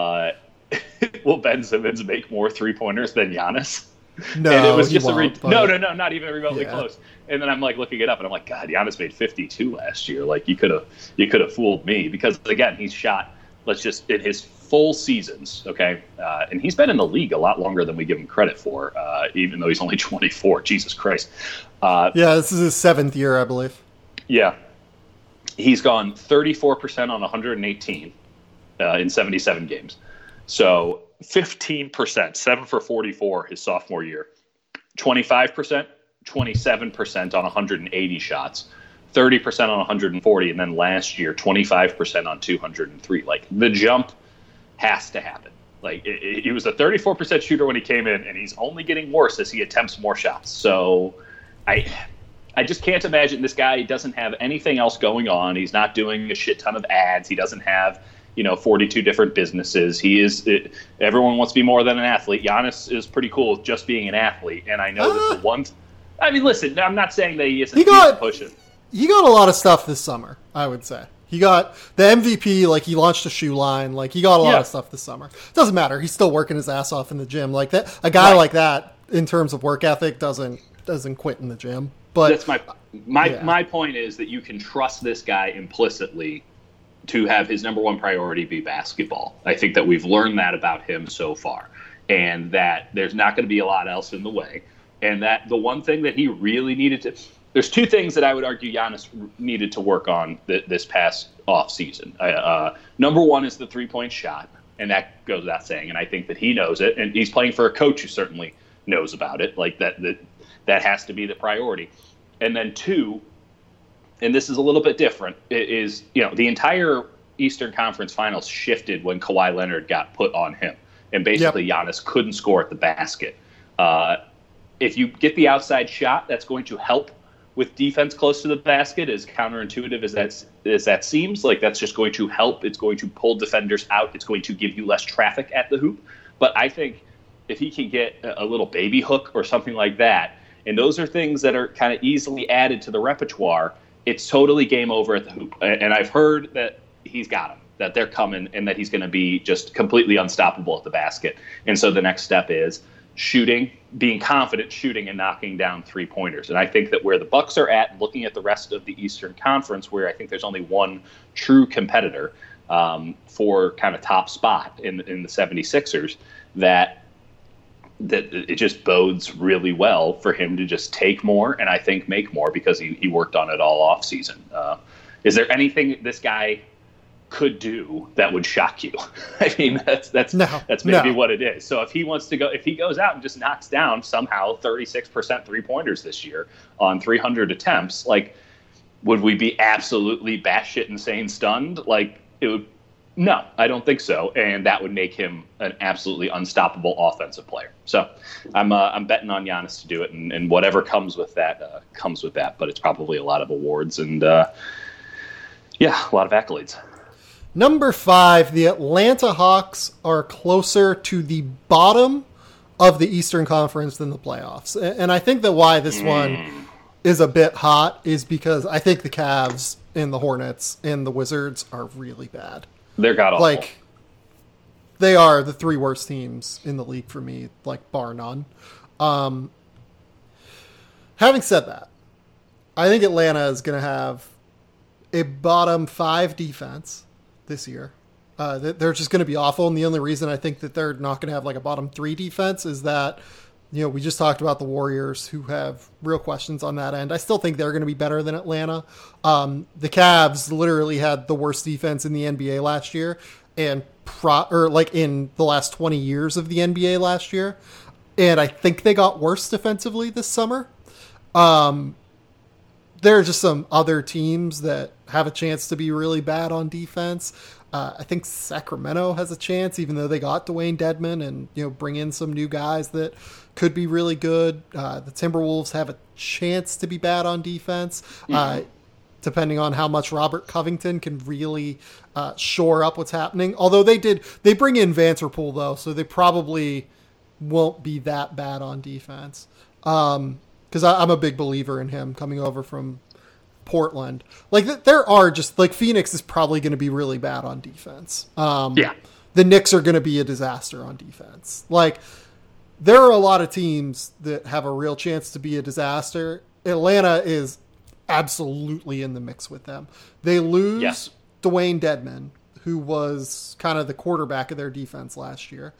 Speaker 4: will Ben Simmons make more 3-pointers than Giannis?
Speaker 3: No,
Speaker 4: and it was just
Speaker 3: no,
Speaker 4: not even remotely close. And then I'm like looking it up, and I'm like, God, Giannis made 52 last year. Like you could have fooled me, because again, he's shot. In his full seasons, okay, and he's been in the league a lot longer than we give him credit for, even though he's only 24. Jesus Christ.
Speaker 3: This is his 7th year, I believe.
Speaker 4: Yeah, he's gone 34% on 118 in 77 games. So 15%, 7 for 44 his sophomore year, 25%, 27% on 180 shots, 30% on 140, and then last year 25% on 203. Like, the jump has to happen. Like, he was a 34% shooter when he came in, and he's only getting worse as he attempts more shots. So I just can't imagine this guy doesn't have anything else going on. He's not doing a shit ton of ads. He doesn't have 42 different businesses. Everyone wants to be more than an athlete. Giannis is pretty cool with just being an athlete. And I know that the one, listen, I'm not saying that he isn't pushing.
Speaker 3: He got a lot of stuff this summer, I would say. He got the MVP, like he launched a shoe line, like he got a lot of stuff this summer. Doesn't matter. He's still working his ass off in the gym. Like that, a guy like that in terms of work ethic doesn't quit in the gym. But
Speaker 4: that's my point is that you can trust this guy implicitly to have his number one priority be basketball. I think that we've learned that about him so far, and that there's not going to be a lot else in the way. And that the one thing that he really needed to, there's two things that I would argue Giannis needed to work on this past off season. Number one is the 3-point shot, and that goes without saying. And I think that he knows it, and he's playing for a coach who certainly knows about it. Like that has to be the priority. And then two, and this is a little bit different, is the entire Eastern Conference Finals shifted when Kawhi Leonard got put on him, and basically Giannis couldn't score at the basket. If you get the outside shot, that's going to help with defense close to the basket. As counterintuitive as that seems, like that's just going to help. It's going to pull defenders out. It's going to give you less traffic at the hoop. But I think if he can get a little baby hook or something like that, and those are things that are kind of easily added to the repertoire, it's totally game over at the hoop. And I've heard that he's got them, that they're coming, and that he's going to be just completely unstoppable at the basket. And so the next step is shooting, being confident shooting and knocking down 3-pointers. And I think that where the Bucks are at, looking at the rest of the Eastern Conference, where I think there's only one true competitor for kind of top spot in the 76ers, that it just bodes really well for him to just take more and I think make more, because he worked on it all off season. Is there anything this guy could do that would shock you? I mean, that's maybe what it is. So if he goes out and just knocks down somehow 36% 3-pointers this year on 300 attempts, like, would we be absolutely batshit insane stunned? Like, it would. No, I don't think so, and that would make him an absolutely unstoppable offensive player. So I'm betting on Giannis to do it, and whatever comes with that comes with that. But it's probably a lot of awards and a lot of accolades.
Speaker 3: Number 5, the Atlanta Hawks are closer to the bottom of the Eastern Conference than the playoffs, and I think that why this one is a bit hot is because I think the Cavs and the Hornets and the Wizards are really bad.
Speaker 4: They're god-awful.
Speaker 3: Like, they are the 3 worst teams in the league for me, like, bar none. Having said that, I think Atlanta is going to have a bottom 5 defense this year. They're just going to be awful. And the only reason I think that they're not going to have like a bottom 3 defense is that, we just talked about the Warriors, who have real questions on that end. I still think they're going to be better than Atlanta. The Cavs literally had the worst defense in the NBA last year, and in the last 20 years of the NBA last year. And I think they got worse defensively this summer. There are just some other teams that have a chance to be really bad on defense. I think Sacramento has a chance, even though they got Dwayne Dedmon and, bring in some new guys that could be really good. The Timberwolves have a chance to be bad on defense, depending on how much Robert Covington can really shore up what's happening. Although they bring in Vanderpool, though, so they probably won't be that bad on defense. Because I'm a big believer in him coming over from Portland. Like, there are just, like, Phoenix is probably going to be really bad on defense. The Knicks are going to be a disaster on defense. Like, there are a lot of teams that have a real chance to be a disaster. Atlanta is absolutely in the mix with them. They lose Dwayne Dedmon, who was kind of the quarterback of their defense last year.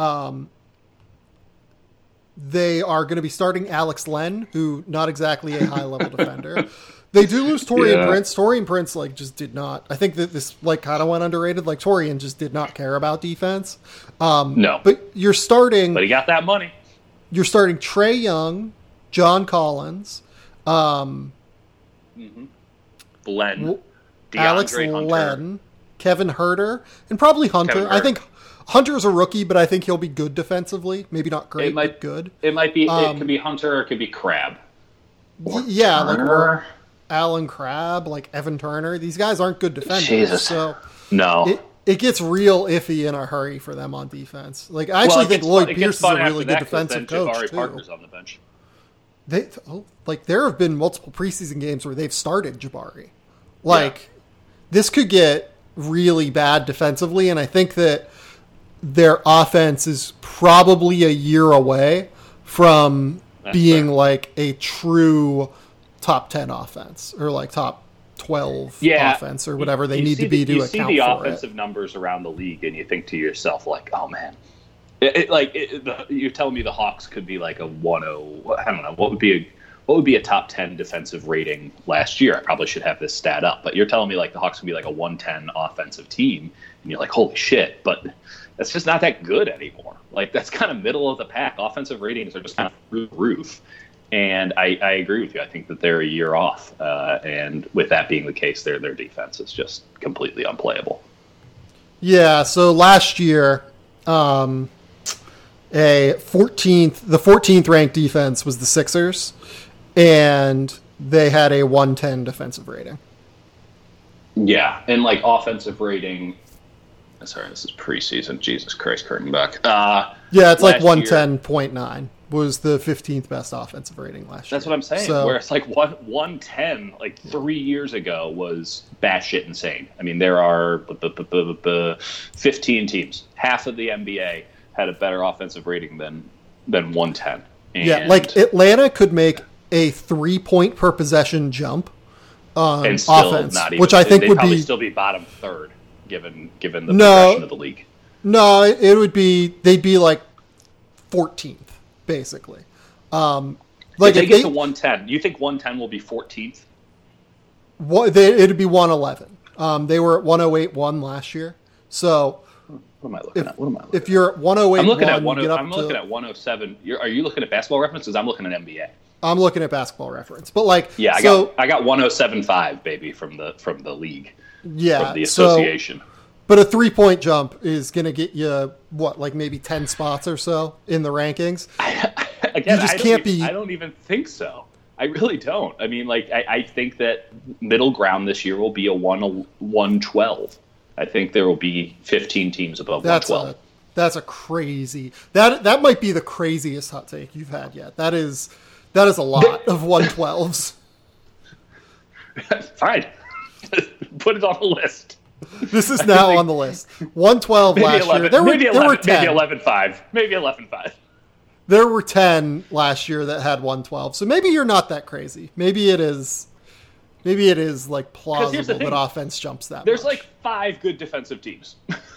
Speaker 3: They are going to be starting Alex Len, who not exactly a high-level defender. They do lose Taurean Prince. Taurean Prince, just did not. I think that this, kind of went underrated. Taurean just did not care about defense.
Speaker 4: No.
Speaker 3: But you're starting...
Speaker 4: But he got that money.
Speaker 3: You're starting Trae Young, John Collins,
Speaker 4: Len,
Speaker 3: Alex
Speaker 4: Hunter.
Speaker 3: Len, Kevin Huerter, and probably Hunter. I think Hunter's a rookie, but I think he'll be good defensively. Maybe not great, but good.
Speaker 4: It might be. It could be Hunter, or it could be Crabbe.
Speaker 3: Or Alan Crabb, Evan Turner. These guys aren't good defenders.
Speaker 4: Jesus.
Speaker 3: So
Speaker 4: no.
Speaker 3: It gets real iffy in a hurry for them on defense. I actually think Lloyd Pierce is a really good defensive coach, too.
Speaker 4: Parker's on the bench.
Speaker 3: There have been multiple preseason games where they've started Jabari. This could get really bad defensively, and I think that their offense is probably a year away from being a true top 10 offense or top 12 offense or whatever they need to be to account for it.
Speaker 4: You see the offensive numbers around the league, and you think to yourself, oh man, you're telling me the Hawks could be a 1-0. I don't know what would be a top 10 defensive rating last year. I probably should have this stat up, but you're telling me the Hawks could be a 110 offensive team, and you're holy shit, but that's just not that good anymore. That's kind of middle of the pack. Offensive ratings are just kind of through the roof. And I agree with you. I think that they're a year off. And with that being the case, their defense is just completely unplayable.
Speaker 3: Yeah, so last year, the 14th ranked defense was the Sixers, and they had a 110 defensive rating.
Speaker 4: Yeah, and offensive rating... Sorry, this is preseason. Jesus Christ, curtain back.
Speaker 3: It's 110.9 was the 15th best offensive rating last year.
Speaker 4: That's what I'm saying.
Speaker 3: So,
Speaker 4: where it's 110 3 years ago was batshit insane. I mean, there are 15 teams. Half of the NBA had a better offensive rating than 110. And
Speaker 3: Atlanta could make a 3-point per possession jump on
Speaker 4: and still
Speaker 3: offense,
Speaker 4: not even,
Speaker 3: which I think would
Speaker 4: probably
Speaker 3: be
Speaker 4: still be bottom third. Given the progression of the league.
Speaker 3: No, it would be they'd be 14th basically.
Speaker 4: If they get to 110, you think 110 will be 14th?
Speaker 3: It'd be 111. They were at 108.1 last year. So
Speaker 4: what am I looking at?
Speaker 3: If you're at 108.1,
Speaker 4: I'm looking at 107. Are you looking at Basketball Reference? Because I'm looking at NBA.
Speaker 3: I'm looking at Basketball Reference, but
Speaker 4: I got 107.5 baby from the league.
Speaker 3: Yeah,
Speaker 4: from the association.
Speaker 3: But a 3-point jump is going to get you maybe 10 spots or so in the rankings.
Speaker 4: Again, I don't even think so. I really don't. I mean, I think that middle ground this year will be a 112. I think there will be 15 teams above 112.
Speaker 3: That's a crazy. That might be the craziest hot take you've had yet. That is a lot of 112s.
Speaker 4: Fine. Put it on the list.
Speaker 3: This is now on the list. 112 last
Speaker 4: 11,
Speaker 3: year. There were 10.
Speaker 4: Maybe 11.5. Maybe 11.5.
Speaker 3: There were 10 last year that had 112. So maybe you're not that crazy. Maybe it is plausible that offense jumps that
Speaker 4: There's
Speaker 3: much.
Speaker 4: 5 good defensive teams.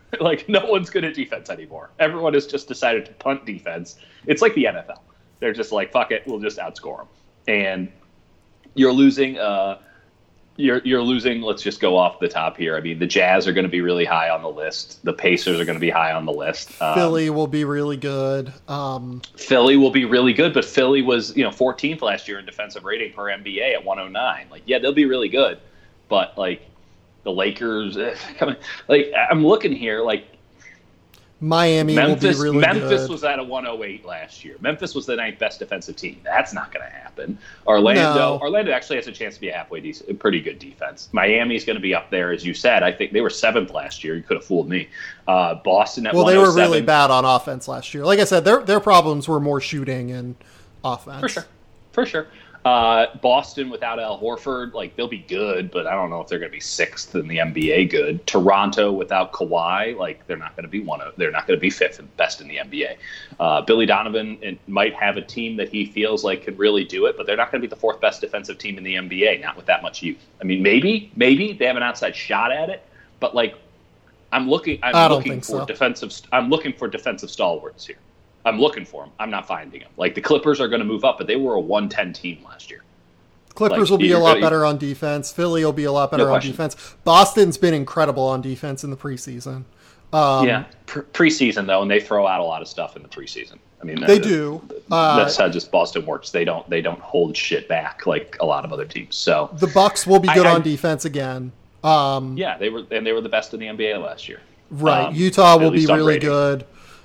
Speaker 4: Like, no one's good at defense anymore. Everyone has just decided to punt defense. It's like the NFL. They're just like, fuck it, we'll just outscore them. And you're losing. You're losing. Let's just go off the top here. I mean, the Jazz are going to be really high on the list. The Pacers are going to be high on the list.
Speaker 3: Philly will be really good.
Speaker 4: Philly will be really good, but Philly was 14th last year in defensive rating per NBA at 109. Like, yeah, they'll be really good, but like the Lakers, like I'm looking here, like
Speaker 3: Miami will be really good.
Speaker 4: Memphis was at a 108 last year. Memphis was the 9th best defensive team. That's not going to happen. Orlando actually has a chance to be a pretty good defense. Miami's going to be up there, as you said. I think they were 7th last year. You could have fooled me. Boston at 107. Well, they were really
Speaker 3: bad on offense last year. Like I said, their problems were more shooting and offense.
Speaker 4: For sure. Boston without Al Horford, like they'll be good, but I don't know if they're going to be 6th in the NBA good. Toronto without Kawhi, like they're not going to be they're not going to be 5th and best in the NBA. Billy Donovan might have a team that he feels like can really do it, but they're not going to be the 4th best defensive team in the NBA, not with that much youth. I mean, maybe they have an outside shot at it, but like I'm looking for defensive stalwarts here. I'm looking for them. I'm not finding them. Like the Clippers are going to move up, but they were a 110 team last year.
Speaker 3: Clippers will be a lot better on defense. Philly will be a lot better on defense. Boston's been incredible on defense in the preseason.
Speaker 4: Preseason though, and they throw out a lot of stuff in the preseason. I mean,
Speaker 3: they do.
Speaker 4: That's how just Boston works. They don't hold shit back like a lot of other teams. So
Speaker 3: the Bucks will be good on defense again.
Speaker 4: They were the best in the NBA last year.
Speaker 3: Right. Utah will be really good.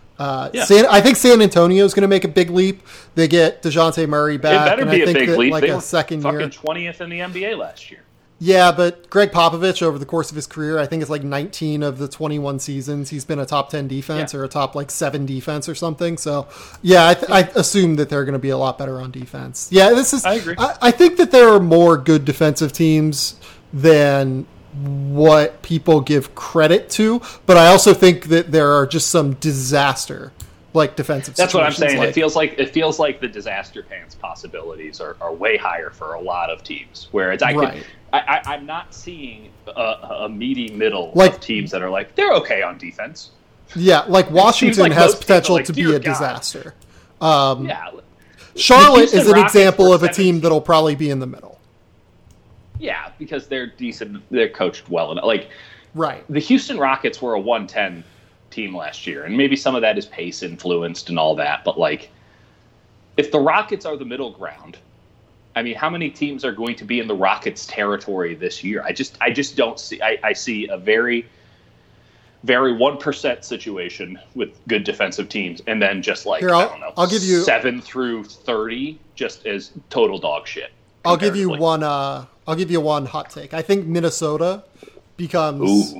Speaker 3: I think San Antonio is going to make a big leap. They get DeJounte Murray back.
Speaker 4: It better be a big leap.
Speaker 3: Like
Speaker 4: they
Speaker 3: a
Speaker 4: were
Speaker 3: second
Speaker 4: fucking
Speaker 3: year.
Speaker 4: 20th in the NBA last year.
Speaker 3: Yeah, but Greg Popovich, over the course of his career, I think it's like 19 of the 21 seasons, he's been a top 10 defense or a top 7 defense or something. So, yeah, I assume that they're going to be a lot better on defense. Yeah, I agree. I think that there are more good defensive teams than what people give credit to, but I also think that there are just some disaster defensive.
Speaker 4: That's what I'm saying. It feels like the disaster pants possibilities are way higher for a lot of teams. Whereas I'm not seeing a meaty middle of teams that are like they're okay on defense.
Speaker 3: Yeah, like Washington has potential to be a disaster. Charlotte is an example of a team that'll probably be in the middle.
Speaker 4: Yeah, because they're decent. They're coached well enough.
Speaker 3: Right.
Speaker 4: The Houston Rockets were a 110 team last year, and maybe some of that is pace influenced and all that. But if the Rockets are the middle ground, I mean, how many teams are going to be in the Rockets' territory this year? I just don't see. I see a very, very 1% situation with good defensive teams, and then just
Speaker 3: I'll give you
Speaker 4: 7 through 30 just as total dog shit.
Speaker 3: I'll give you one hot take. I think Minnesota becomes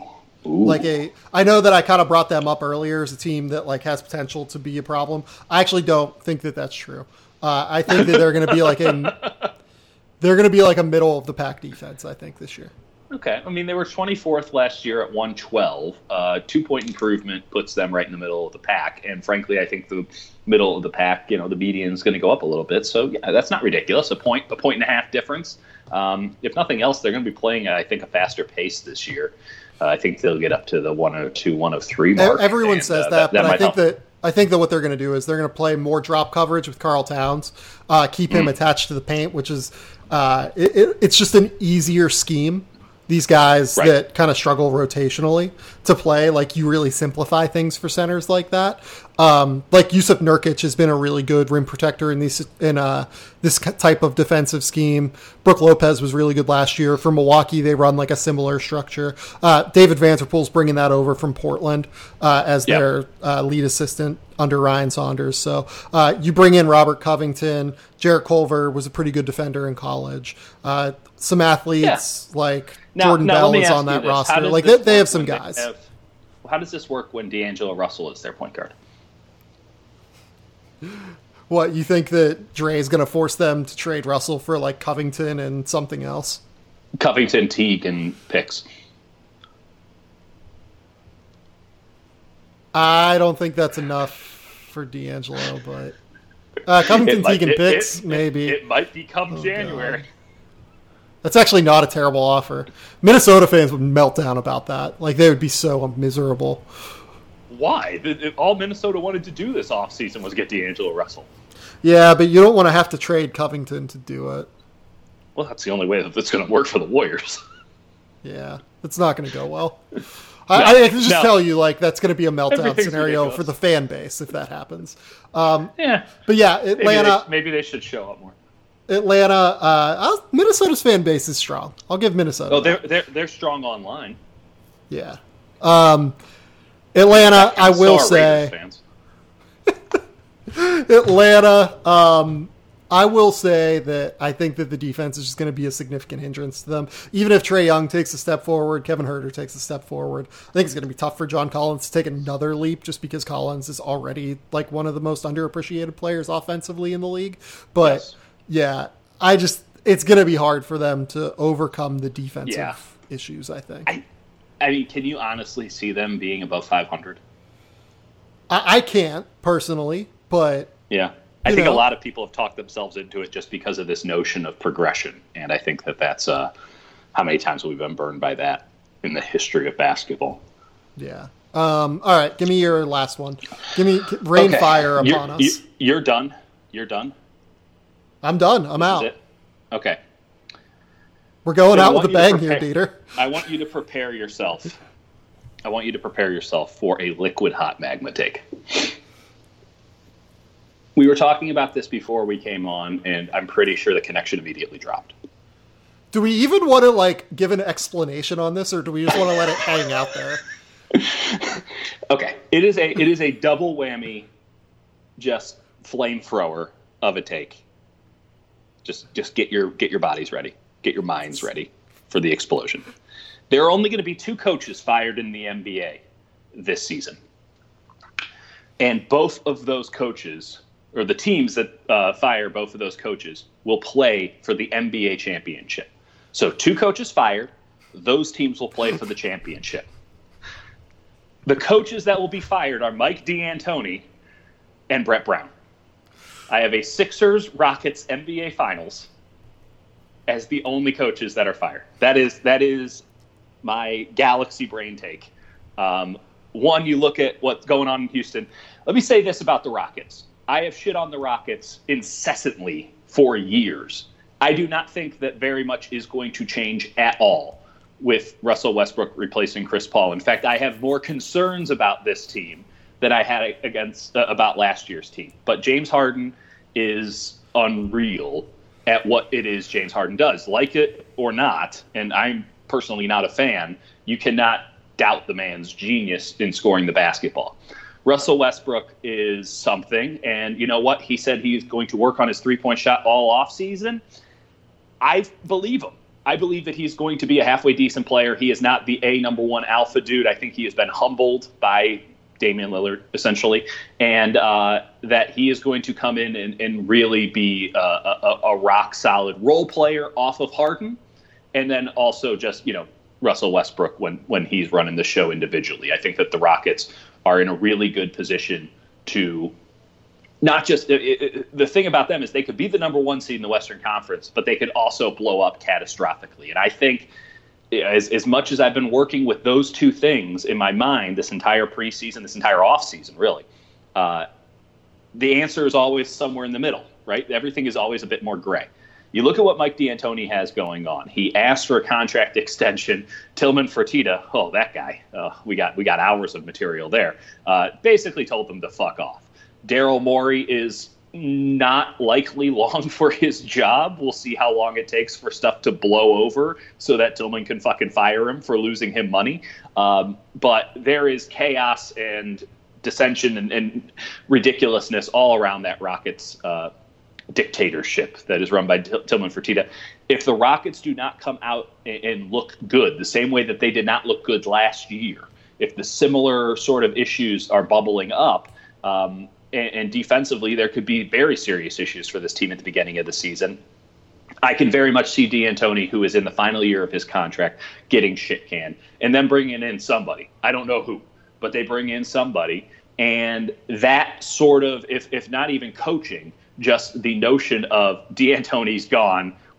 Speaker 3: I know that I kind of brought them up earlier as a team that has potential to be a problem. I actually don't think that that's true. I think that they're going to be a middle of the pack defense. I think this year.
Speaker 4: Okay, I mean they were 24th last year at 112. 2-point improvement puts them right in the middle of the pack, and frankly, I think the middle of the pack, the median is going to go up a little bit. So yeah, that's not ridiculous. A point and a half difference. If nothing else, they're going to be playing at, I think, a faster pace this year. I think they'll get up to the 102, 103 mark.
Speaker 3: Everyone says that, but I think that what they're going to do is they're going to play more drop coverage with Karl Towns, keep him attached to the paint, which is it's just an easier scheme. These guys that kind of struggle rotationally to play, you really simplify things for centers like that. Jusuf Nurkic has been a really good rim protector in this type of defensive scheme. Brook Lopez was really good last year. For Milwaukee, they run a similar structure. David Vanterpool's bringing that over from Portland as their lead assistant under Ryan Saunders. So you bring in Robert Covington. Jarrett Culver was a pretty good defender in college. Some athletes Jordan Bell is on that roster. They have some guys.
Speaker 4: How does this work when D'Angelo Russell is their point guard?
Speaker 3: What, you think that Dre is going to force them to trade Russell for Covington and something else?
Speaker 4: Covington, Teague, and picks.
Speaker 3: I don't think that's enough for D'Angelo, but Covington, Teague, and picks, maybe.
Speaker 4: It might become January.
Speaker 3: That's actually not a terrible offer. Minnesota fans would melt down about that. Like, they would be so miserable.
Speaker 4: Why? All Minnesota wanted to do this offseason was get D'Angelo Russell.
Speaker 3: Yeah, but you don't want to have to trade Covington to do it.
Speaker 4: Well, that's the only way that it's going to work for the Warriors.
Speaker 3: Yeah, it's not going to go well. I can just tell you, like, that's going to be a meltdown scenario for the fan base if that happens.
Speaker 4: Yeah.
Speaker 3: But yeah, Atlanta...
Speaker 4: Maybe they should show up more.
Speaker 3: Atlanta, Minnesota's fan base is strong. I'll give Minnesota.
Speaker 4: Oh, they're strong online.
Speaker 3: Yeah. Atlanta, I will say. Atlanta, I will say that I think that the defense is just going to be a significant hindrance to them. Even if Trae Young takes a step forward, Kevin Huerter takes a step forward, I think it's going to be tough for John Collins to take another leap just because Collins is already like one of the most underappreciated players offensively in the league. But yeah, it's going to be hard for them to overcome the defensive issues, I think.
Speaker 4: I mean, can you honestly see them being above 500?
Speaker 3: I can't personally, but
Speaker 4: yeah. I think a lot of people have talked themselves into it just because of this notion of progression. And I think that's how many times we've been burned by that in the history of basketball.
Speaker 3: Yeah. All right. Give me your last one. Give me fire upon us.
Speaker 4: You're done. You're done.
Speaker 3: I'm done. I'm out.
Speaker 4: Is it? Okay.
Speaker 3: We're going out with a bang here, Dieter.
Speaker 4: I want you to prepare yourself. I want you to prepare yourself for a liquid hot magma take. We were talking about this before we came on, and I'm pretty sure the connection immediately dropped.
Speaker 3: Do we even want to like give an explanation on this, or do we just want to let it hang out there?
Speaker 4: Okay, it is a double whammy, just flamethrower of a take. Just get your bodies ready, get your minds ready for the explosion. There are only going to be 2 coaches fired in the NBA this season, and both of those coaches, or the teams that fire both of those coaches, will play for the NBA championship. So 2 coaches fired, those teams will play for the championship. The coaches that will be fired are Mike D'Antoni and Brett Brown. I have a Sixers-Rockets NBA Finals as the only coaches that are fired. That is my galaxy brain take. One, you look at what's going on in Houston. Let me say this about the Rockets. I have shit on the Rockets incessantly for years. I do not think that very much is going to change at all with Russell Westbrook replacing Chris Paul. In fact, I have more concerns about this team than I had about last year's team. But James Harden is unreal at what it is James Harden does. Like it or not, and I'm personally not a fan, you cannot doubt the man's genius in scoring the basketball. Russell Westbrook is something, and you know what? He said he's going to work on his three-point shot all offseason. I believe him. I believe that he's going to be a halfway decent player. He is not the number one alpha dude. I think he has been humbled by Damian Lillard, essentially, and that he is going to come in and really be a rock-solid role player off of Harden, and then also just, Russell Westbrook when he's running the show individually. I think that the Rockets are in a really good position to not just the thing about them is they could be the number 1 seed in the Western Conference, but they could also blow up catastrophically. And I think as much as I've been working with those 2 things in my mind this entire preseason, this entire offseason, really, the answer is always somewhere in the middle, right? Everything is always a bit more gray. You look at what Mike D'Antoni has going on. He asked for a contract extension. Tillman Fertitta, that guy, we got hours of material there, basically told them to fuck off. Daryl Morey is not likely long for his job. We'll see how long it takes for stuff to blow over so that Tillman can fucking fire him for losing him money. But there is chaos and dissension and ridiculousness all around that Rockets dictatorship that is run by Tillman Fertitta. If the Rockets do not come out and look good, the same way that they did not look good last year, if the similar sort of issues are bubbling up, and defensively there could be very serious issues for this team at the beginning of the season, I can very much see D'Antoni, who is in the final year of his contract, getting shit canned and then bringing in somebody. I don't know who, but they bring in somebody, and that sort of, if not even coaching, just the notion of D'Antoni's gone,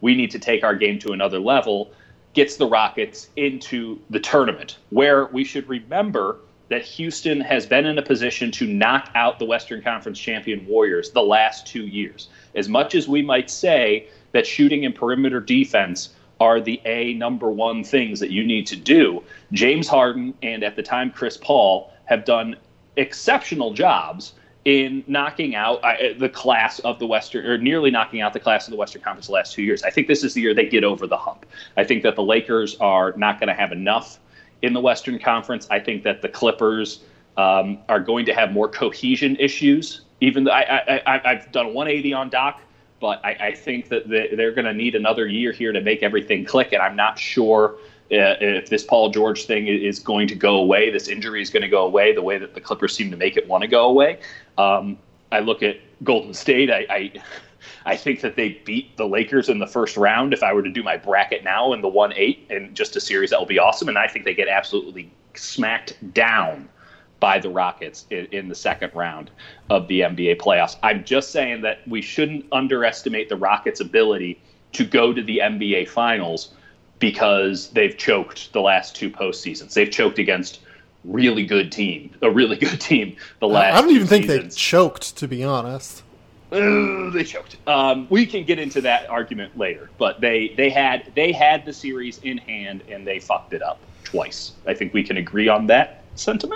Speaker 4: we need to take our game to another level, gets the Rockets into the tournament, where we should remember that Houston has been in a position to knock out the Western Conference champion Warriors the last 2 years. As much as we might say that shooting and perimeter defense are the number one things that you need to do, James Harden and at the time Chris Paul have done exceptional jobs in knocking out the class of the Western, or nearly knocking out the class of the Western Conference the last 2 years. I think this is the year they get over the hump. I think that the Lakers are not going to have enough in the Western Conference. I think that the Clippers are going to have more cohesion issues. Even though I've done a 180 on Doc, but I think that they're going to need another year here to make everything click, and I'm not sure if this Paul George thing is going to go away, this injury is going to go away the way that the Clippers seem to make it want to go away. I look at Golden State. I think that they beat the Lakers in the first round. If I were to do my bracket now in the 1-8 and just a series, that will be awesome. And I think they get absolutely smacked down by the Rockets in the second round of the NBA playoffs. I'm just saying that we shouldn't underestimate the Rockets' ability to go to the NBA Finals because they've choked the last two postseasons. They've choked against a really good team the last
Speaker 3: I don't even think
Speaker 4: seasons.
Speaker 3: they choked, to be honest.
Speaker 4: They choked. We can get into that argument later, but they had the series in hand and they fucked it up twice. I think we can agree on that sentiment.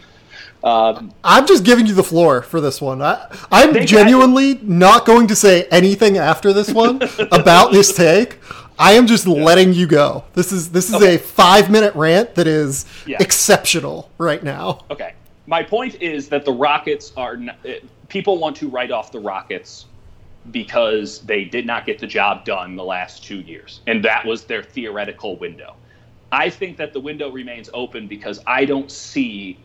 Speaker 3: I'm just giving you the floor for this one. I'm genuinely not going to say anything after this one about this take. I am just letting you go. This is okay. A 5-minute rant that is exceptional right now.
Speaker 4: Okay. My point is that the Rockets are people want to write off the Rockets because they did not get the job done the last 2 years, and that was their theoretical window. I think that the window remains open because I don't see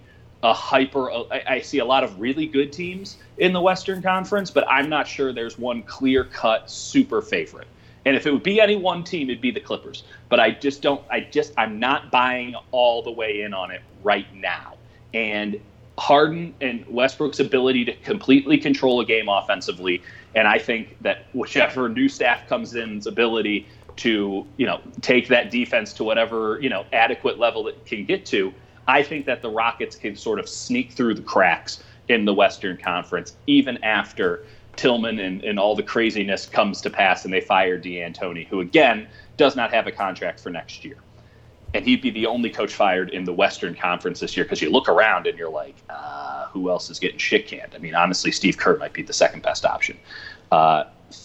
Speaker 4: I see a lot of really good teams in the Western Conference, but I'm not sure there's one clear-cut super favorite. And if it would be any one team, it'd be the Clippers. But I'm not buying all the way in on it right now. And Harden and Westbrook's ability to completely control a game offensively, and I think that whichever new staff comes in's ability to, take that defense to whatever, adequate level it can get to, I think that the Rockets can sort of sneak through the cracks in the Western Conference, even after Tillman and all the craziness comes to pass and they fire D'Antoni, who, again, does not have a contract for next year. And he'd be the only coach fired in the Western Conference this year because you look around and you're like, who else is getting shit canned? I mean, honestly, Steve Kerr might be the second best option. On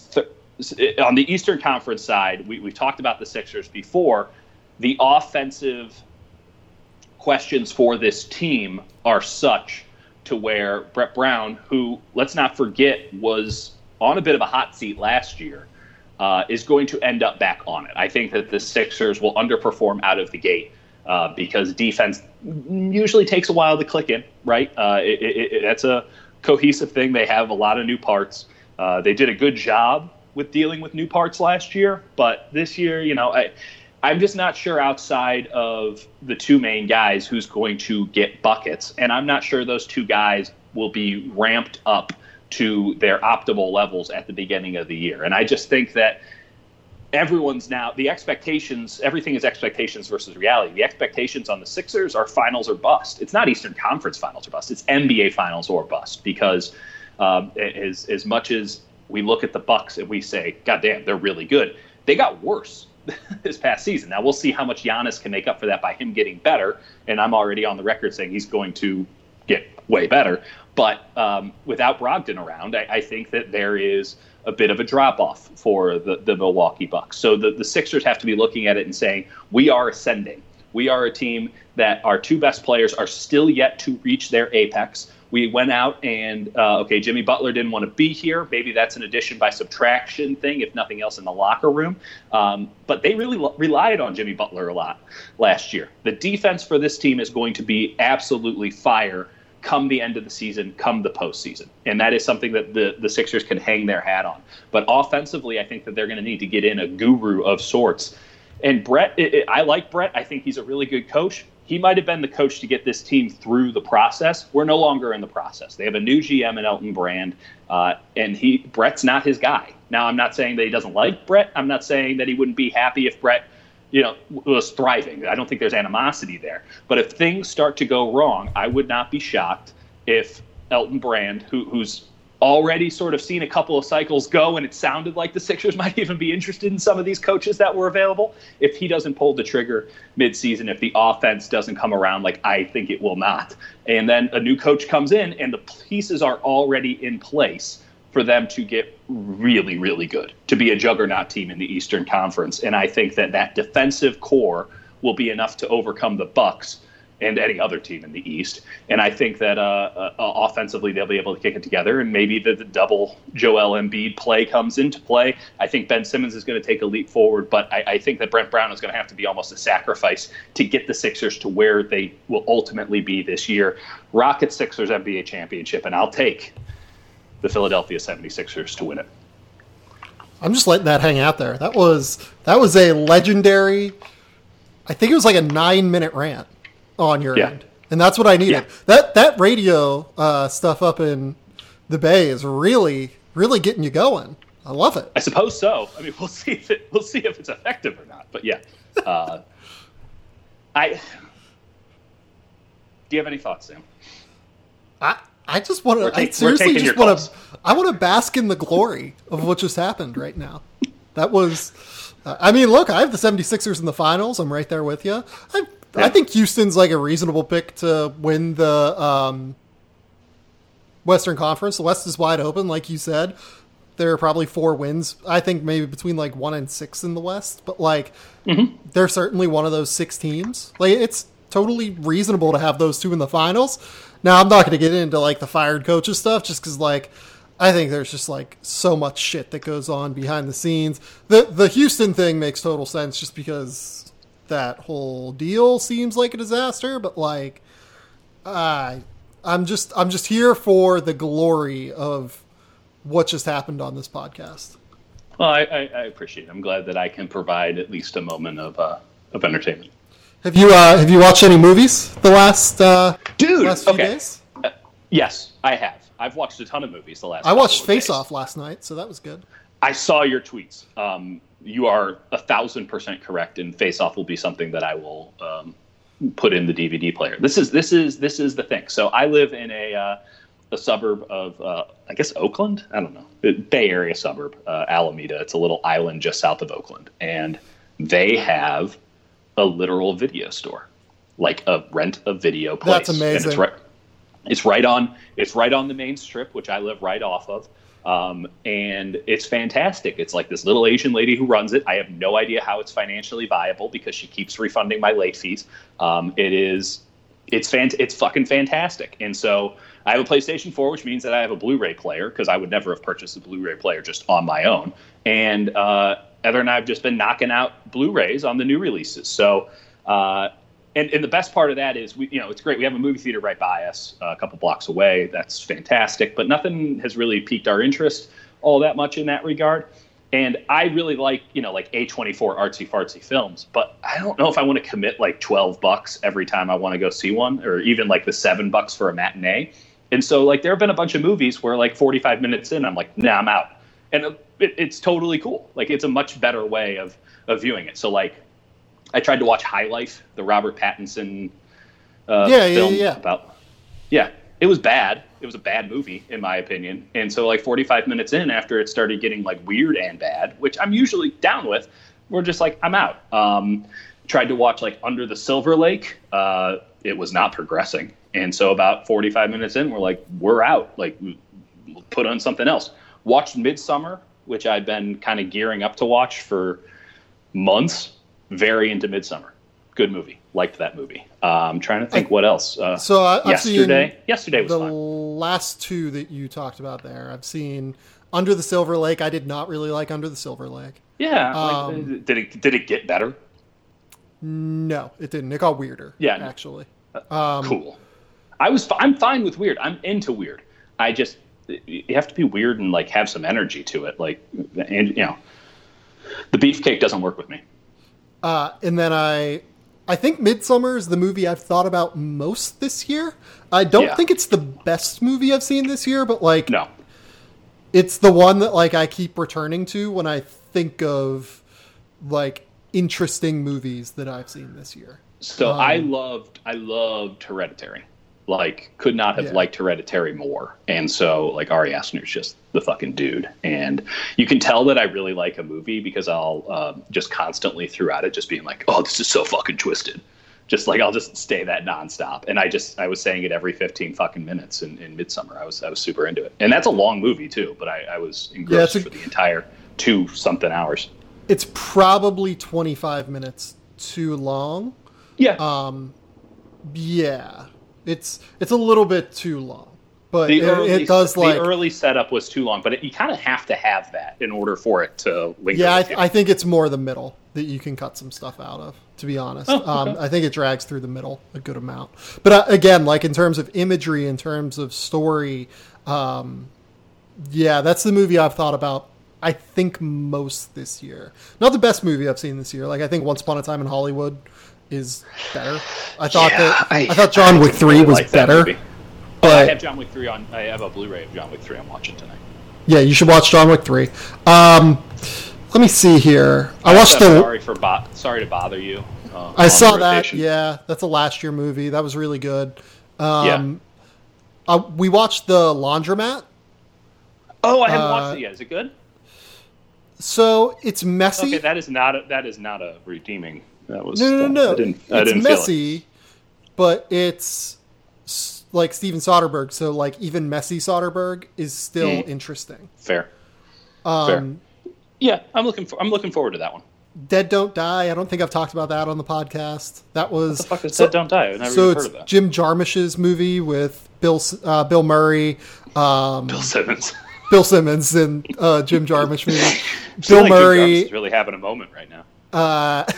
Speaker 4: the Eastern Conference side, we've talked about the Sixers before. The offensive questions for this team are such to where Brett Brown, who, let's not forget, was on a bit of a hot seat last year, is going to end up back on it. I think that the Sixers will underperform out of the gate because defense usually takes a while to click in, right? That's a cohesive thing. They have a lot of new parts. They did a good job with dealing with new parts last year, but this year, I'm just not sure outside of the two main guys who's going to get buckets. And I'm not sure those two guys will be ramped up to their optimal levels at the beginning of the year. And I just think that everyone's now, the expectations, everything is expectations versus reality. The expectations on the Sixers are finals or bust. It's not Eastern Conference finals or bust. It's NBA finals or bust because as much as we look at the Bucks and we say, God damn, they're really good, they got worse this past season. Now we'll see how much Giannis can make up for that by him getting better. And I'm already on the record saying he's going to get way better. But without Brogdon around, I think that there is a bit of a drop-off for the Milwaukee Bucks. So the Sixers have to be looking at it and saying, we are ascending. We are a team that our two best players are still yet to reach their apex. We went out and, Jimmy Butler didn't want to be here. Maybe that's an addition by subtraction thing, if nothing else, in the locker room. But they really relied on Jimmy Butler a lot last year. The defense for this team is going to be absolutely fire come the end of the season, come the postseason. And that is something that the Sixers can hang their hat on. But offensively, I think that they're going to need to get in a guru of sorts. And Brett, I like Brett. I think he's a really good coach. He might have been the coach to get this team through the process. We're no longer in the process. They have a new GM in Elton Brand, and Brett's not his guy. Now, I'm not saying that he doesn't like Brett. I'm not saying that he wouldn't be happy if Brett, was thriving. I don't think there's animosity there. But if things start to go wrong, I would not be shocked if Elton Brand, who's already sort of seen a couple of cycles go, and it sounded like the Sixers might even be interested in some of these coaches that were available, if he doesn't pull the trigger midseason, if the offense doesn't come around like I think it will not, and then a new coach comes in and the pieces are already in place for them to get really, really good, to be a juggernaut team in the Eastern Conference. And I think that defensive core will be enough to overcome the Bucks and any other team in the East. And I think that offensively they'll be able to kick it together, and maybe the double Joel Embiid play comes into play. I think Ben Simmons is going to take a leap forward, but I think that Brent Brown is going to have to be almost a sacrifice to get the Sixers to where they will ultimately be this year. Rockets Sixers NBA championship, and I'll take the Philadelphia 76ers to win it.
Speaker 3: I'm just letting that hang out there. That was a legendary, I think it was like a 9-minute rant on your end. And that's what I needed. That radio stuff up in the Bay is really, really getting you going. I love it.
Speaker 4: I suppose so. I mean, we'll see if it's effective or not. But yeah. Do you have any thoughts, Sam?
Speaker 3: I just want to. I seriously just want to. I want to bask in the glory of what just happened right now. That was. I mean, look, I have the 76ers in the finals. I'm right there with you. I think Houston's like a reasonable pick to win the Western Conference. The West is wide open, like you said. There are probably 4 wins. I think maybe between like 1 and 6 in the West, but like they're certainly one of those 6 teams. Like it's totally reasonable to have those 2 in the finals. Now I'm not going to get into like the fired coaches stuff, just because like I think there's just like so much shit that goes on behind the scenes. The Houston thing makes total sense, just because that whole deal seems like a disaster, but like I'm just here for the glory of what just happened on this podcast.
Speaker 4: Well, I appreciate it. I'm glad that I can provide at least a moment of entertainment.
Speaker 3: Have you watched any movies the last few days?
Speaker 4: Yes, I have. I've watched a ton of movies the last.
Speaker 3: I watched Face Off last night, so that was good.
Speaker 4: I saw your tweets. You are 1,000% correct, and Face Off will be something that I will put in the DVD player. This is the thing. So I live in a suburb of I guess Oakland. I don't know, Bay Area suburb, Alameda. It's a little island just south of Oakland, and they have a literal video store, like a rent a video place.
Speaker 3: That's amazing.
Speaker 4: And it's right on the main strip, which I live right off of. And it's fantastic. It's like this little Asian lady who runs it. I have no idea how it's financially viable because she keeps refunding my late fees. It's fucking fantastic. And so I have a PlayStation 4, which means that I have a Blu-ray player, because I would never have purchased a Blu-ray player just on my own. And Heather and I have just been knocking out Blu-rays on the new releases. So, and the best part of that is, it's great. We have a movie theater right by us, a couple blocks away. That's fantastic. But nothing has really piqued our interest all that much in that regard. And I really like, like A24 artsy-fartsy films. But I don't know if I want to commit like $12 every time I want to go see one, or even like the $7 for a matinee. And so like there have been a bunch of movies where like 45 minutes in, I'm like, nah, I'm out. And it's totally cool. Like it's a much better way of viewing it. So like I tried to watch High Life, the Robert Pattinson film about. Yeah, it was bad. It was a bad movie in my opinion. And so like 45 minutes in, after it started getting like weird and bad, which I'm usually down with, we're just like, I'm out. Tried to watch like Under the Silver Lake. It was not progressing. And so about 45 minutes in, we're like, we're out. Like we'll put on something else. Watched Midsommar, which I've been kind of gearing up to watch for months. Very into Midsommar. Good movie. Liked that movie. I'm trying to think what else. Yesterday was
Speaker 3: the
Speaker 4: fun.
Speaker 3: Last 2 that you talked about there. I've seen Under the Silver Lake. I did not really like Under the Silver Lake.
Speaker 4: Yeah. Did it get better?
Speaker 3: No, it didn't. It got weirder.
Speaker 4: Yeah,
Speaker 3: actually.
Speaker 4: Cool. I'm fine with weird. I'm into weird. You have to be weird and like have some energy to it. Like, and the beefcake doesn't work with me.
Speaker 3: And then I think Midsommar is the movie I've thought about most this year. I don't think it's the best movie I've seen this year, but like,
Speaker 4: no,
Speaker 3: It's the one that like I keep returning to when I think of like interesting movies that I've seen this year.
Speaker 4: So I loved Hereditary. Like, could not have liked Hereditary more. And so, like, Ari Aster's just the fucking dude. And you can tell that I really like a movie because I'll just constantly throughout it just being like, oh, this is so fucking twisted. Just like, I'll just stay that nonstop. And I was saying it every 15 fucking minutes in Midsommar. I was super into it. And that's a long movie, too. But I was engrossed for the entire 2-something hours.
Speaker 3: It's probably 25 minutes too long.
Speaker 4: Yeah.
Speaker 3: Yeah. It's a little bit too long, but
Speaker 4: the
Speaker 3: early
Speaker 4: setup was too long, but you kind of have to have that in order for it to linger.
Speaker 3: Yeah, I think it's more the middle that you can cut some stuff out of, to be honest. Okay. I think it drags through the middle a good amount. But again, like in terms of imagery, in terms of story, that's the movie I've thought about, I think, most this year. Not the best movie I've seen this year. Like, I think Once Upon a Time in Hollywood is better. I thought John Wick 3 was better.
Speaker 4: But I have John Wick 3 on. I have a Blu-ray of John Wick 3 I'm watching tonight.
Speaker 3: Yeah, you should watch John Wick 3. Let me see here. I watched
Speaker 4: Sorry to bother you.
Speaker 3: I saw that. Yeah, that's a last year movie. That was really good. We watched The Laundromat.
Speaker 4: Oh, I haven't watched it yet. Is it good?
Speaker 3: So it's messy.
Speaker 4: Okay, that is not a redeeming. That was
Speaker 3: no.
Speaker 4: I didn't
Speaker 3: it's
Speaker 4: feel
Speaker 3: messy, but it's like Steven Soderbergh. So like even messy Soderbergh is still interesting.
Speaker 4: Fair. Yeah, I'm looking forward to that one.
Speaker 3: Dead Don't Die. I don't think I've talked about that on the podcast. That was
Speaker 4: what the fuck is Dead Don't Die? I've never even heard of that.
Speaker 3: Jim Jarmusch's movie with Bill Murray,
Speaker 4: Bill Simmons.
Speaker 3: Bill Simmons in Jim Jarmusch movie.
Speaker 4: Bill Murray Jim Jarmusch is really having a moment right now.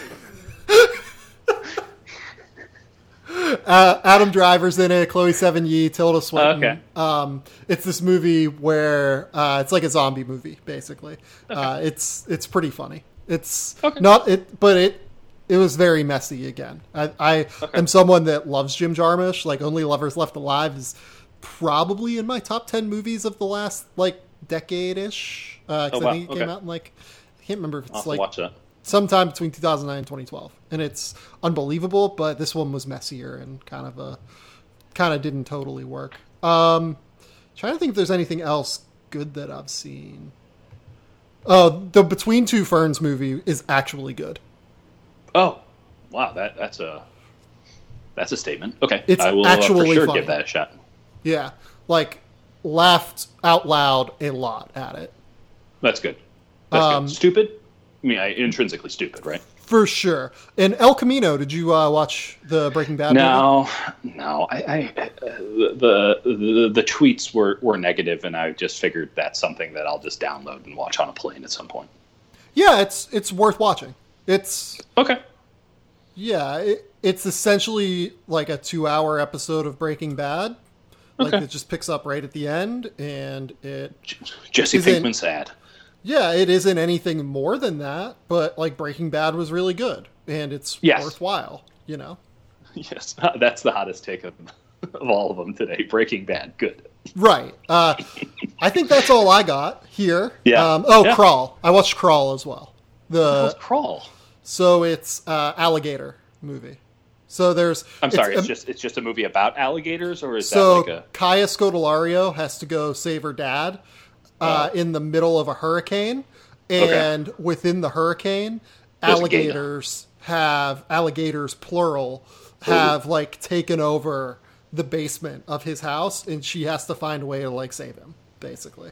Speaker 3: Adam Driver's in it, Chloe Sevigny, Tilda Swinton.
Speaker 4: Okay.
Speaker 3: It's this movie where it's like a zombie movie, basically.
Speaker 4: Okay.
Speaker 3: It's pretty funny. It's not it, but it was very messy again. I am someone that loves Jim Jarmusch. Like Only Lovers Left Alive is probably in my top 10 movies of the last like decade-ish. I think it came out in like, I can't remember if it's like
Speaker 4: watch that.
Speaker 3: Sometime between 2009 and 2012, and it's unbelievable. But this one was messier and kind of didn't totally work. Trying to think if there's anything else good that I've seen. The Between Two Ferns movie is actually good.
Speaker 4: Oh, wow! That's a statement. Okay,
Speaker 3: it's
Speaker 4: I will
Speaker 3: actually
Speaker 4: for sure
Speaker 3: funny.
Speaker 4: give that a shot.
Speaker 3: Yeah, like laughed out loud a lot at it.
Speaker 4: That's good. Good. Stupid. I mean, intrinsically stupid, right?
Speaker 3: For sure. And El Camino, did you watch the Breaking Bad movie?
Speaker 4: No. The tweets were negative, and I just figured that's something that I'll just download and watch on a plane at some point.
Speaker 3: Yeah, it's worth watching. It's
Speaker 4: okay.
Speaker 3: Yeah, it's essentially like a 2-hour episode of Breaking Bad. Like it just picks up right at the end, and it
Speaker 4: Jesse Pinkman's sad.
Speaker 3: Yeah, it isn't anything more than that, but like Breaking Bad was really good, and it's worthwhile, you know?
Speaker 4: Yes, that's the hottest take of all of them today. Breaking Bad, good.
Speaker 3: Right. I think that's all I got here.
Speaker 4: Yeah.
Speaker 3: Crawl. I watched Crawl as well.
Speaker 4: What's Crawl?
Speaker 3: So it's alligator movie. So there's.
Speaker 4: I'm sorry. It's just a movie about alligators, or is
Speaker 3: that like
Speaker 4: a?
Speaker 3: Kaya Scodelario has to go save her dad. In the middle of a hurricane, and within the hurricane, alligators plural have like taken over the basement of his house, and she has to find a way to like save him, basically.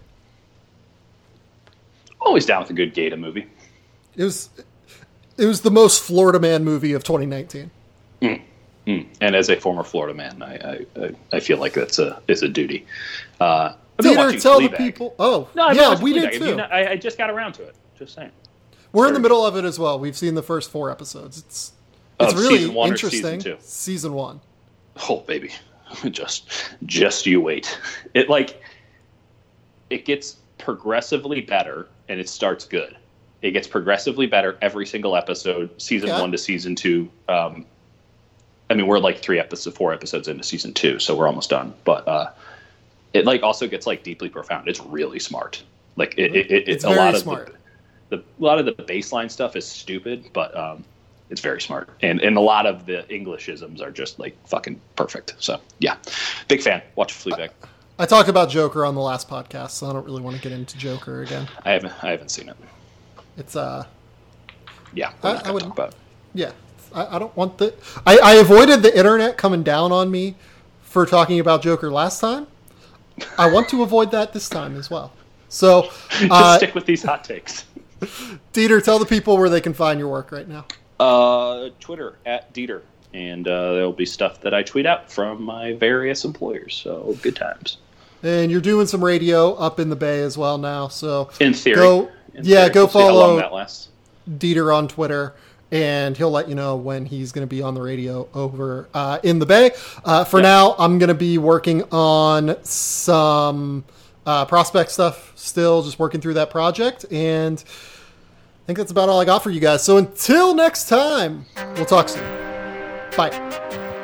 Speaker 4: Always down with a good Gator movie.
Speaker 3: It was the most Florida Man movie of 2019.
Speaker 4: And as a former Florida man, I feel like it's a duty.
Speaker 3: Theater, tell the people. Oh,
Speaker 4: no,
Speaker 3: yeah, we did too.
Speaker 4: I just got around to it. Just saying.
Speaker 3: We're in the middle of it as well. We've seen the first 4 episodes. It's really
Speaker 4: season 1
Speaker 3: interesting.
Speaker 4: Or season 2?
Speaker 3: Season 1.
Speaker 4: Oh, baby. Just you wait. It gets progressively better, and it starts good. It gets progressively better every single episode, season 1 to season 2. I mean, we're like 4 episodes into season 2, so we're almost done. But it like also gets like deeply profound. It's really smart. Like
Speaker 3: it's
Speaker 4: a
Speaker 3: very
Speaker 4: lot of
Speaker 3: smart.
Speaker 4: A lot of the baseline stuff is stupid, but it's very smart. And a lot of the Englishisms are just like fucking perfect. So yeah, big fan. Watch Fleabag.
Speaker 3: I talked about Joker on the last podcast, so I don't really want to get into Joker again.
Speaker 4: I haven't seen it.
Speaker 3: It's
Speaker 4: yeah,
Speaker 3: I would
Speaker 4: talk about it.
Speaker 3: Yeah, I don't want the. I avoided the internet coming down on me for talking about Joker last time. I want to avoid that this time as well. So
Speaker 4: just stick with these hot takes.
Speaker 3: Dieter, tell the people where they can find your work right now.
Speaker 4: Twitter @Dieter, and there'll be stuff that I tweet out from my various employers. So good times.
Speaker 3: And you're doing some radio up in the Bay as well now. So
Speaker 4: in theory,
Speaker 3: go
Speaker 4: we'll see how long
Speaker 3: follow
Speaker 4: that lasts.
Speaker 3: Dieter on Twitter, and he'll let you know when he's going to be on the radio over in the Bay. For now, I'm going to be working on some prospect stuff still, just working through that project, and I think that's about all I got for you guys. So until next time, we'll talk soon. Bye.